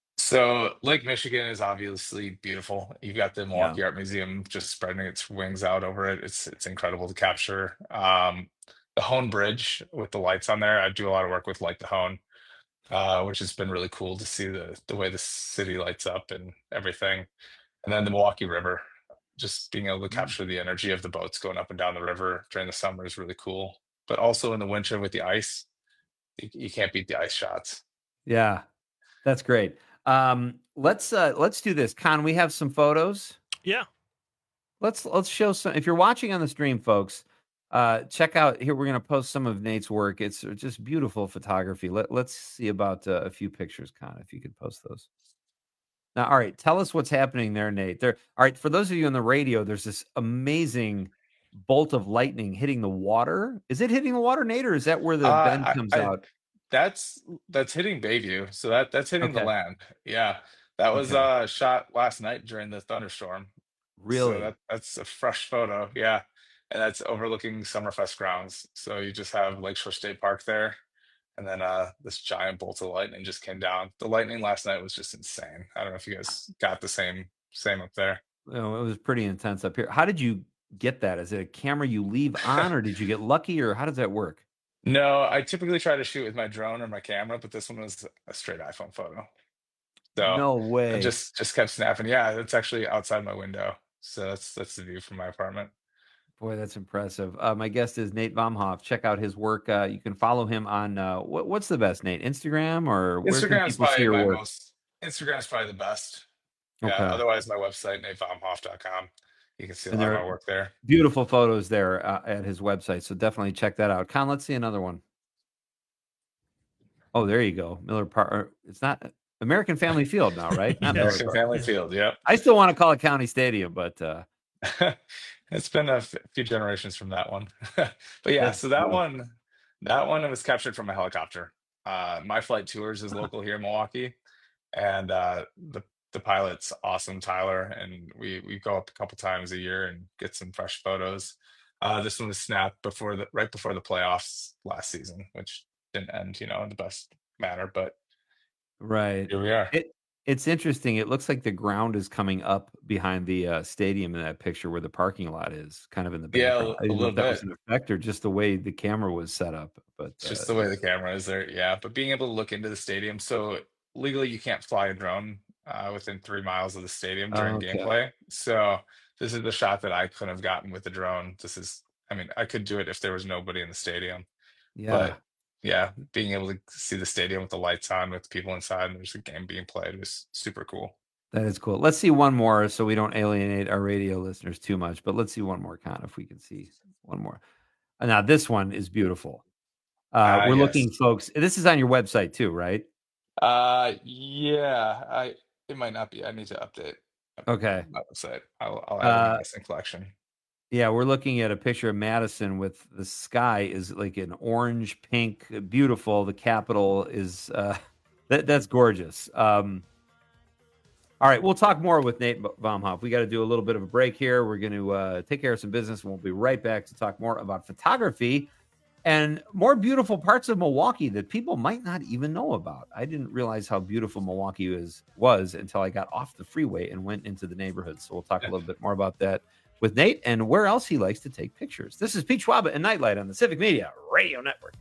So Lake Michigan is obviously beautiful. You've got the Yeah. Milwaukee Art Museum just spreading its wings out over it. It's it's incredible to capture. Um, the Hone Bridge with the lights on there. I do a lot of work with Light the Hone, uh, which has been really cool to see the the way the city lights up and everything. And then the Milwaukee River, just being able to Mm. capture the energy of the boats going up and down the river during the summer is really cool. But also in the winter with the ice, you, you can't beat the ice shots. Yeah, that's great. Um, let's uh let's do this. Con, we have some photos. Yeah. Let's let's show some. If you're watching on the stream, folks, uh, check out here. We're gonna post some of Nate's work. It's just beautiful photography. Let Let's see about uh, a few pictures, Con. If you could post those. Now, all right, tell us what's happening there, Nate. There. All right, for those of you on the radio, there's this amazing bolt of lightning hitting the water. Is it hitting the water, Nate, or is that where the Uh, bend I, comes I, out? that's that's hitting Bayview, so that that's hitting Okay. the land. Yeah, that was Okay. uh shot last night during the thunderstorm. Really? So that that's a fresh photo. Yeah, and that's overlooking Summerfest grounds. So you just have Lakeshore State Park there, and then uh this giant bolt of lightning just came down. The lightning last night was just insane. I don't know if you guys got the same same up there. You know, it was pretty intense up here. How did you get that? Is it a camera you leave on, or did you get lucky, or how does that work? No, I typically try to shoot with my drone or my camera, but this one was a straight iPhone photo. So No I way. just just kept snapping. Yeah, it's actually outside my window. So that's that's the view from my apartment. Boy, that's impressive. Uh, my guest is Nate Vomhoff. Check out his work. Uh, you can follow him on uh, what, what's the best, Nate? Instagram, or where can Instagram's people see probably your my work? most Instagram's probably the best. Yeah. Okay. Otherwise, my website, nate vomhoff dot com. You can see a And lot of there my are work there. beautiful photos there uh, at his website, so definitely check that out. Con, let's see another one. Oh, there you go, Miller Park. It's not American Family Field now, right? Not Miller American Park. Family Field. Yep. I still want to call it County Stadium, but uh, It's been a f- few generations from that one. But yeah, That's so that cool. one, that one was captured from a helicopter. Uh, My Flight Tours is local here in Milwaukee, and uh, the the pilot's awesome, Tyler, and we we go up a couple times a year and get some fresh photos. Uh, this one was snapped before the right before the playoffs last season, which didn't end, you know, in the best manner, but right. here we are. It it's interesting. It looks like the ground is coming up behind the uh, stadium in that picture where the parking lot is, kind of in the Yeah, background. a, I a didn't know little if that was bit. an effect or just the way the camera was set up. But It's just uh, the way the camera is there, yeah. But being able to look into the stadium, so legally you can't fly a drone uh, within three miles of the stadium during okay. gameplay. So this is the shot that I couldn't have gotten with the drone. This is, I mean, I could do it if there was nobody in the stadium, Yeah. but yeah, being able to see the stadium with the lights on, with people inside, and there's a game being played was super cool. That is cool. Let's see one more so we don't alienate our radio listeners too much, but let's see one more, Con, if we can see one more. Uh, Now, this one is beautiful. Uh, Uh, we're yes. looking, folks. This is on your website too, right? Uh, yeah, I it might not be. I need to update Okay. my website. I'll, I'll add a Uh, Madison collection. Yeah, we're looking at a picture of Madison with the sky is like an orange, pink, beautiful. The Capitol is uh, that that's gorgeous. Um, all right, we'll talk more with Nate Vomhoff. We got to do a little bit of a break here. We're going to uh, take care of some business, and we'll be right back to talk more about photography and more beautiful parts of Milwaukee that people might not even know about. I didn't realize how beautiful Milwaukee is, was until I got off the freeway and went into the neighborhood. So we'll talk a little bit more about that with Nate and where else he likes to take pictures. This is Pete Schwaba and Nightlight on the Civic Media Radio Network.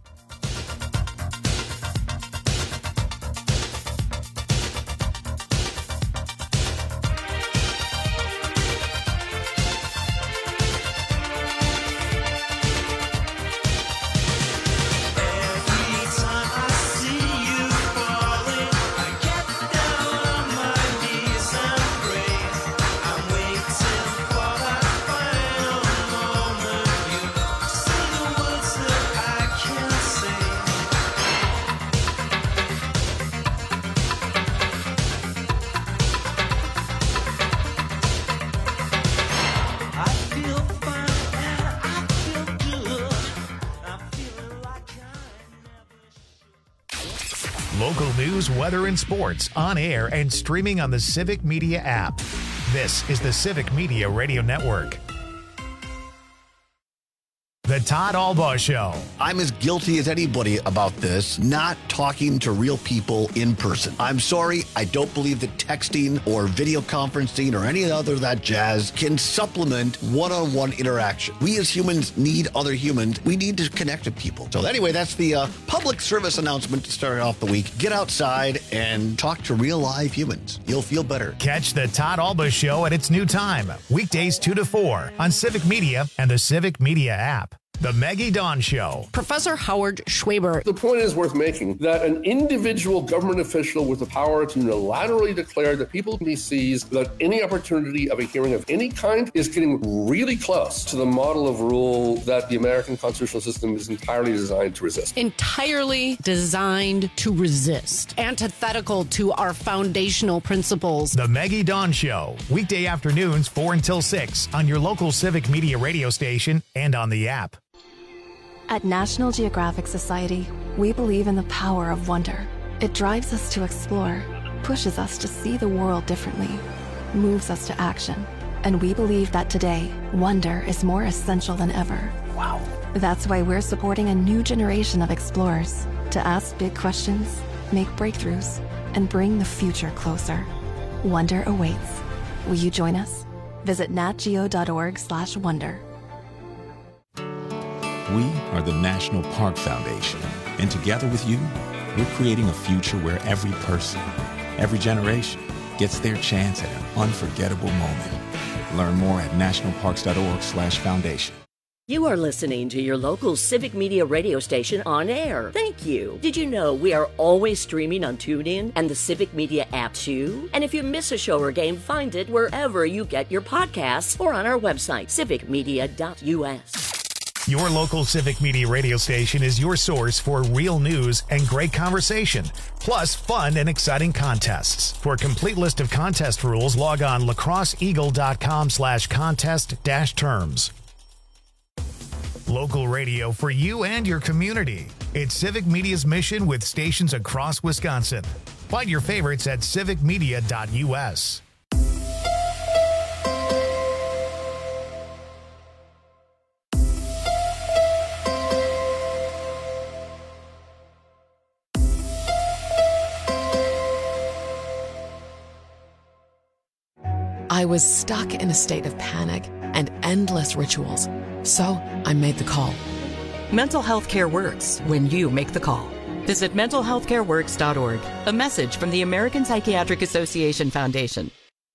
Local news, weather, and sports on air and streaming on the Civic Media app. This is the Civic Media Radio Network. The Todd Albaugh Show. I'm as guilty as anybody about this, not talking to real people in person. I'm sorry, I don't believe that texting or video conferencing or any other of that jazz can supplement one-on-one interaction. We as humans need other humans. We need to connect with people. So anyway, that's the uh, public service announcement to start off the week. Get outside and talk to real live humans. You'll feel better. Catch the Todd Albaugh Show at its new time, weekdays two to four on Civic Media and the Civic Media app. The Maggie Dawn Show. Professor Howard Schwaber. The point is worth making that an individual government official with the power to unilaterally declare that people he sees without any opportunity of a hearing of any kind is getting really close to the model of rule that the American constitutional system is entirely designed to resist. Entirely designed to resist. Antithetical to our foundational principles. The Maggie Dawn Show. Weekday afternoons, four until six on your local Civic Media radio station and on the app. At National Geographic Society, we believe in the power of wonder. It drives us to explore, pushes us to see the world differently, moves us to action. And we believe that today, wonder is more essential than ever. Wow. That's why we're supporting a new generation of explorers to ask big questions, make breakthroughs, and bring the future closer. Wonder awaits. Will you join us? Visit natgeo.org slash wonder. We are the National Park Foundation, and together with you, we're creating a future where every person, every generation, gets their chance at an unforgettable moment. Learn more at nationalparks.org slash foundation. You are listening to your local Civic Media radio station on air. Thank you. Did you know we are always streaming on TuneIn and the Civic Media app too? And if you miss a show or game, find it wherever you get your podcasts or on our website, civic media dot u s. Your local Civic Media radio station is your source for real news and great conversation, plus fun and exciting contests. For a complete list of contest rules, log on lacrosseeagle.com slash contest dash terms. Local radio for you and your community. It's Civic Media's mission with stations across Wisconsin. Find your favorites at civic media dot u s. I was stuck in a state of panic and endless rituals. So I made the call. Mental health care works when you make the call. Visit mental health care works dot org. A message from the American Psychiatric Association Foundation.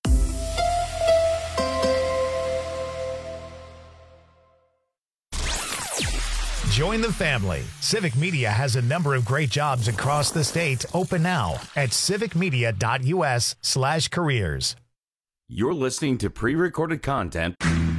Join the family. Civic Media has a number of great jobs across the state open now at civic media dot u s slash careers. You're listening to pre-recorded content.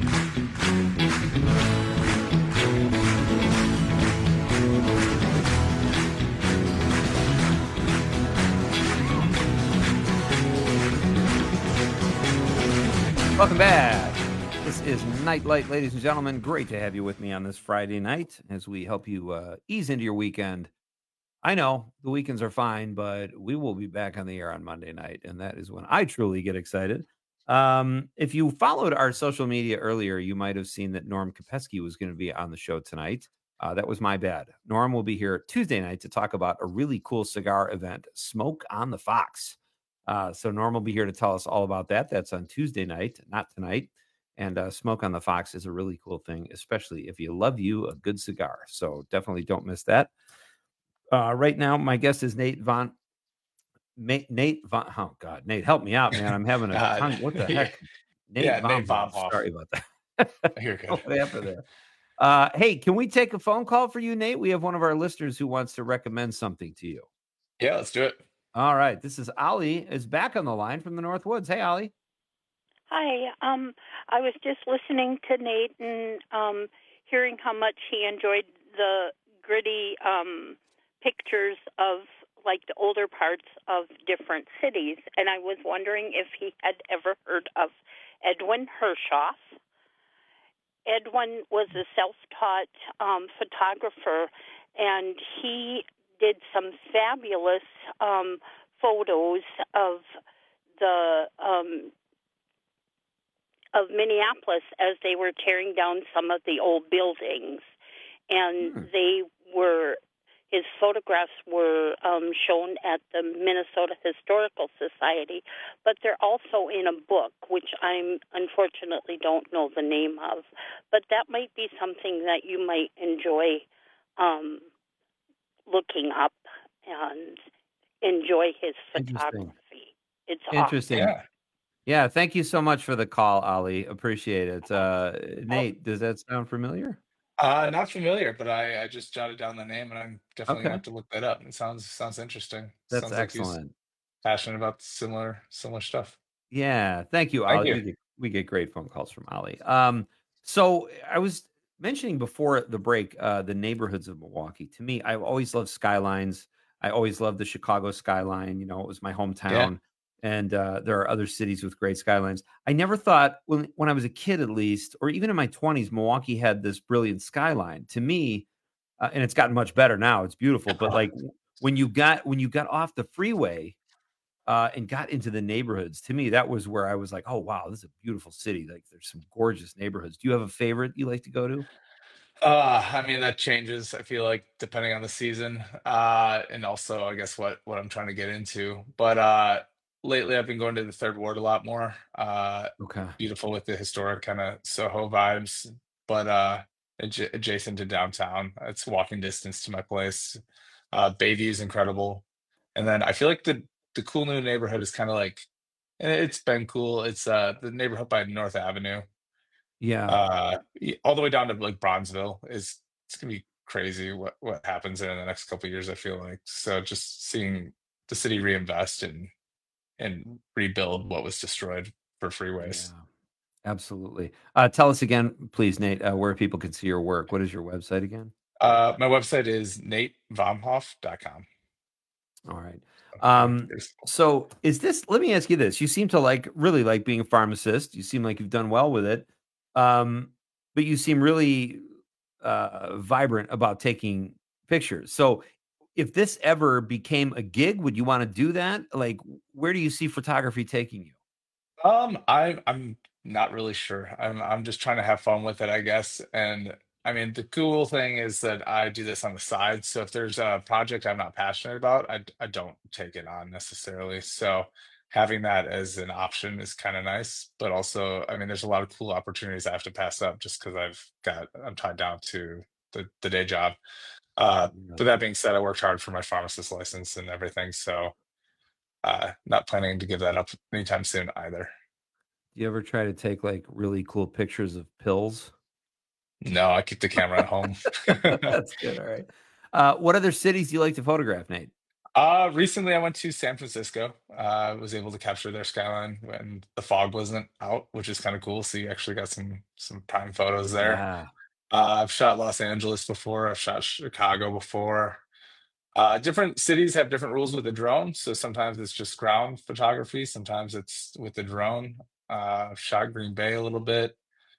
Welcome back. This is Nightlight, ladies and gentlemen. Great to have you with me on this Friday night as we help you uh, ease into your weekend. I know the weekends are fine, but we will be back on the air on Monday night, and that is when I truly get excited. Um, if you followed our social media earlier, you might have seen that Norm Kopecky was going to be on the show tonight. Uh, that was my bad. Norm will be here Tuesday night to talk about a really cool cigar event, Smoke on the Fox. Uh, so Norm will be here to tell us all about that. That's on Tuesday night, not tonight. And uh, Smoke on the Fox is a really cool thing, especially if you love you a good cigar. So definitely don't miss that. Uh, right now, my guest is Nate Von. Nate, Nate Von. Oh God, Nate, help me out, man. I'm having a tongue. What the heck? Nate yeah, Von. Nate Von. Sorry about that. You're good. What happened there? Uh, hey, can we take a phone call for you, Nate? We have one of our listeners who wants to recommend something to you. Yeah, let's do it. All right. This is Ali is back on the line from the North Woods. Hey, Ali. Hi. Um, I was just listening to Nate and um, hearing how much he enjoyed the gritty um, pictures of like the older parts of different cities. And I was wondering if he had ever heard of Edwin Hershoff. Edwin was a self-taught um, photographer, and he did some fabulous um, photos of the um, of Minneapolis as they were tearing down some of the old buildings, and mm-hmm. they were his photographs were um, shown at the Minnesota Historical Society, but they're also in a book, which I unfortunately don't know the name of. But that might be something that you might enjoy um, looking up and enjoy his photography. It's interesting. Awesome. Yeah. yeah, thank you so much for the call, Ali. Appreciate it. Uh, Nate, does that sound familiar? Uh, not familiar, but I, I just jotted down the name, and I'm definitely Okay. gonna have to look that up. It sounds sounds interesting. That's Sounds like he's excellent. passionate about similar similar stuff. Yeah, thank you, Thank Ollie. you. We get, we get great phone calls from Ollie. Um, so I was mentioning before the break, uh, the neighborhoods of Milwaukee. To me, I've always loved skylines. I always loved the Chicago skyline. You know, it was my hometown, and uh, there are other cities with great skylines. I never thought when when I was a kid, at least, or even in my twenties, Milwaukee had this brilliant skyline. To me, uh, and it's gotten much better now. It's beautiful, but like when you got when you got off the freeway. Uh, and got into the neighborhoods. To me, that was where I was like, oh, wow, this is a beautiful city. Like there's some gorgeous neighborhoods. Do you have a favorite you like to go to? Uh, I mean that changes. I feel like depending on the season, uh, and also I guess what what I'm trying to get into. But uh, lately, I've been going to the Third Ward a lot more. Uh, Okay. beautiful with the historic kind of Soho vibes, but uh, adj- adjacent to downtown. It's walking distance to my place. Uh, Bayview is incredible, and then I feel like the the cool new neighborhood is kind of like, and it's been cool. It's uh the neighborhood by North Avenue. Yeah. Uh, y- all the way down to like Bronzeville is it's gonna be crazy what what happens there in the next couple of years. I feel like so just seeing the city reinvest and and rebuild what was destroyed for freeways. Absolutely. Uh, tell us again, please, Nate, uh, where people can see your work. What is your website again? Uh, my website is nate vomhoff dot com. All right. Um, so is this, let me ask you this. You seem to like, really like being a pharmacist. You seem like you've done well with it. Um, but you seem really uh, vibrant about taking pictures. So if this ever became a gig, would you want to do that? Like, where do you see photography taking you? Um, I I'm not really sure. I'm I'm just trying to have fun with it, I guess. And I mean, the cool thing is that I do this on the side. So if there's a project I'm not passionate about, I d- I don't take it on necessarily. So having that as an option is kind of nice. But also, I mean, there's a lot of cool opportunities I have to pass up just because I've got I'm tied down to the the day job. Uh, but that being said, I worked hard for my pharmacist license and everything. So uh, not planning to give that up anytime soon either. Do you ever try to take like really cool pictures of pills? No, I keep the camera at home. That's good. All right. Uh, what other cities do you like to photograph, Nate? Uh, recently I went to San Francisco. Uh, I was able to capture their skyline when the fog wasn't out, which is kind of cool. So you actually got some some prime photos there. Yeah. Uh, I've shot Los Angeles before. I've shot Chicago before. Uh, different cities have different rules with the drone. So sometimes it's just ground photography. Sometimes it's with the drone. Uh, I've shot Green Bay a little bit.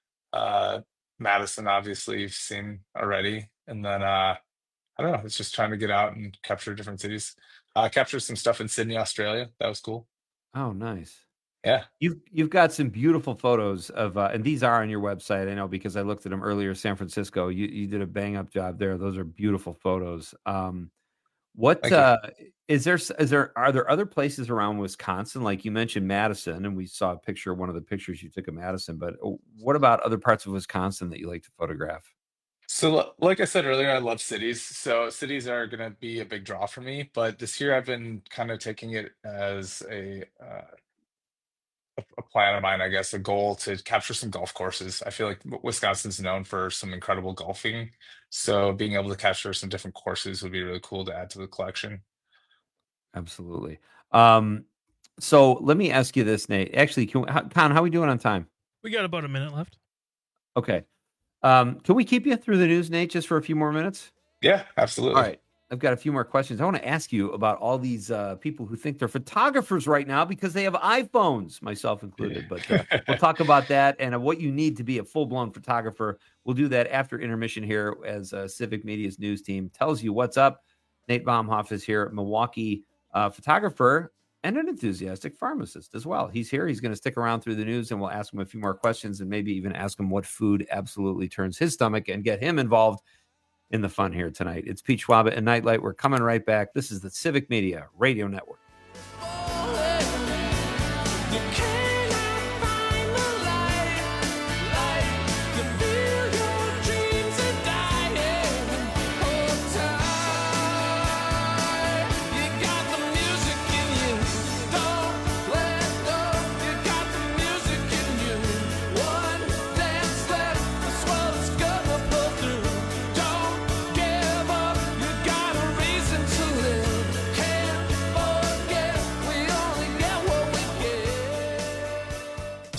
Uh, Madison, obviously, you've seen already. And then uh, I don't know. It's just trying to get out and capture different cities. Uh, captured some stuff in Sydney, Australia. That was cool. Oh, nice. Yeah. You've you've got some beautiful photos of, uh, and these are on your website. I know because I looked at them earlier. San Francisco, you you did a bang up job there. Those are beautiful photos. Um, what Thank you. uh, is there? Is there are there other places around Wisconsin? Like you mentioned Madison, and we saw a picture, one of the pictures you took of Madison. But uh, what about other parts of Wisconsin that you like to photograph? So, li- like I said earlier, I love cities. So, cities are going to be a big draw for me. But this year, I've been kind of taking it as a uh, a a plan of mine, I guess, a goal to capture some golf courses. I feel like W- Wisconsin's known for some incredible golfing. So, being able to capture some different courses would be really cool to add to the collection. Absolutely. Um, so let me ask you this, Nate. Actually, can we, how, Con, how are we doing on time? We got about a minute left. Okay. Um, can we keep you through the news, Nate, just for a few more minutes? Yeah, absolutely. All right. I've got a few more questions. I want to ask you about all these uh, people who think they're photographers right now because they have iPhones, myself included. But uh, we'll talk about that and uh, what you need to be a full-blown photographer. We'll do that after intermission here as uh, Civic Media's news team tells you what's up. Nate Baumhoff is here, Milwaukee uh, photographer and an enthusiastic pharmacist as well. He's here. He's going to stick around through the news, and we'll ask him a few more questions and maybe even ask him what food absolutely turns his stomach and get him involved in the fun here tonight. It's Pete Schwaba and Nightlight. We're coming right back. This is the Civic Media Radio Network.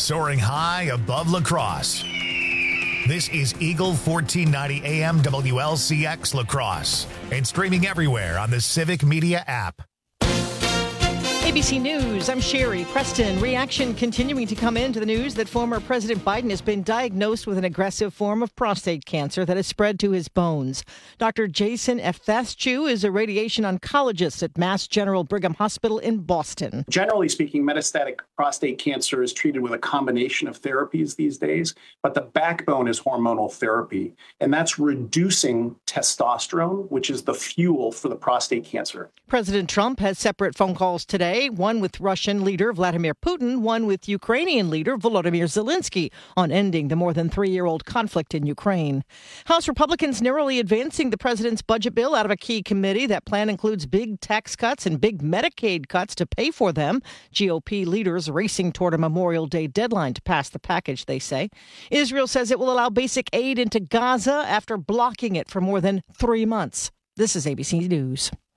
soaring high above La Crosse. This is Eagle fourteen ninety A M W L C X La Crosse and streaming everywhere on the Civic Media app. A B C News, I'm Sherry Preston. Reaction continuing to come into the news that former President Biden has been diagnosed with an aggressive form of prostate cancer that has spread to his bones. Doctor Jason Efthaschu is a radiation oncologist at Mass General Brigham Hospital in Boston. Generally speaking, metastatic prostate cancer is treated with a combination of therapies these days, but the backbone is hormonal therapy, and that's reducing testosterone, which is the fuel for the prostate cancer. President Trump has separate phone calls today, one with Russian leader Vladimir Putin, one with Ukrainian leader Volodymyr Zelensky on ending the more than three-year-old conflict in Ukraine. House Republicans narrowly advancing the president's budget bill out of a key committee. That plan includes big tax cuts and big Medicaid cuts to pay for them. G O P leaders racing toward a Memorial Day deadline to pass the package, they say. Israel says it will allow basic aid into Gaza after blocking it for more than three months. This is A B C News.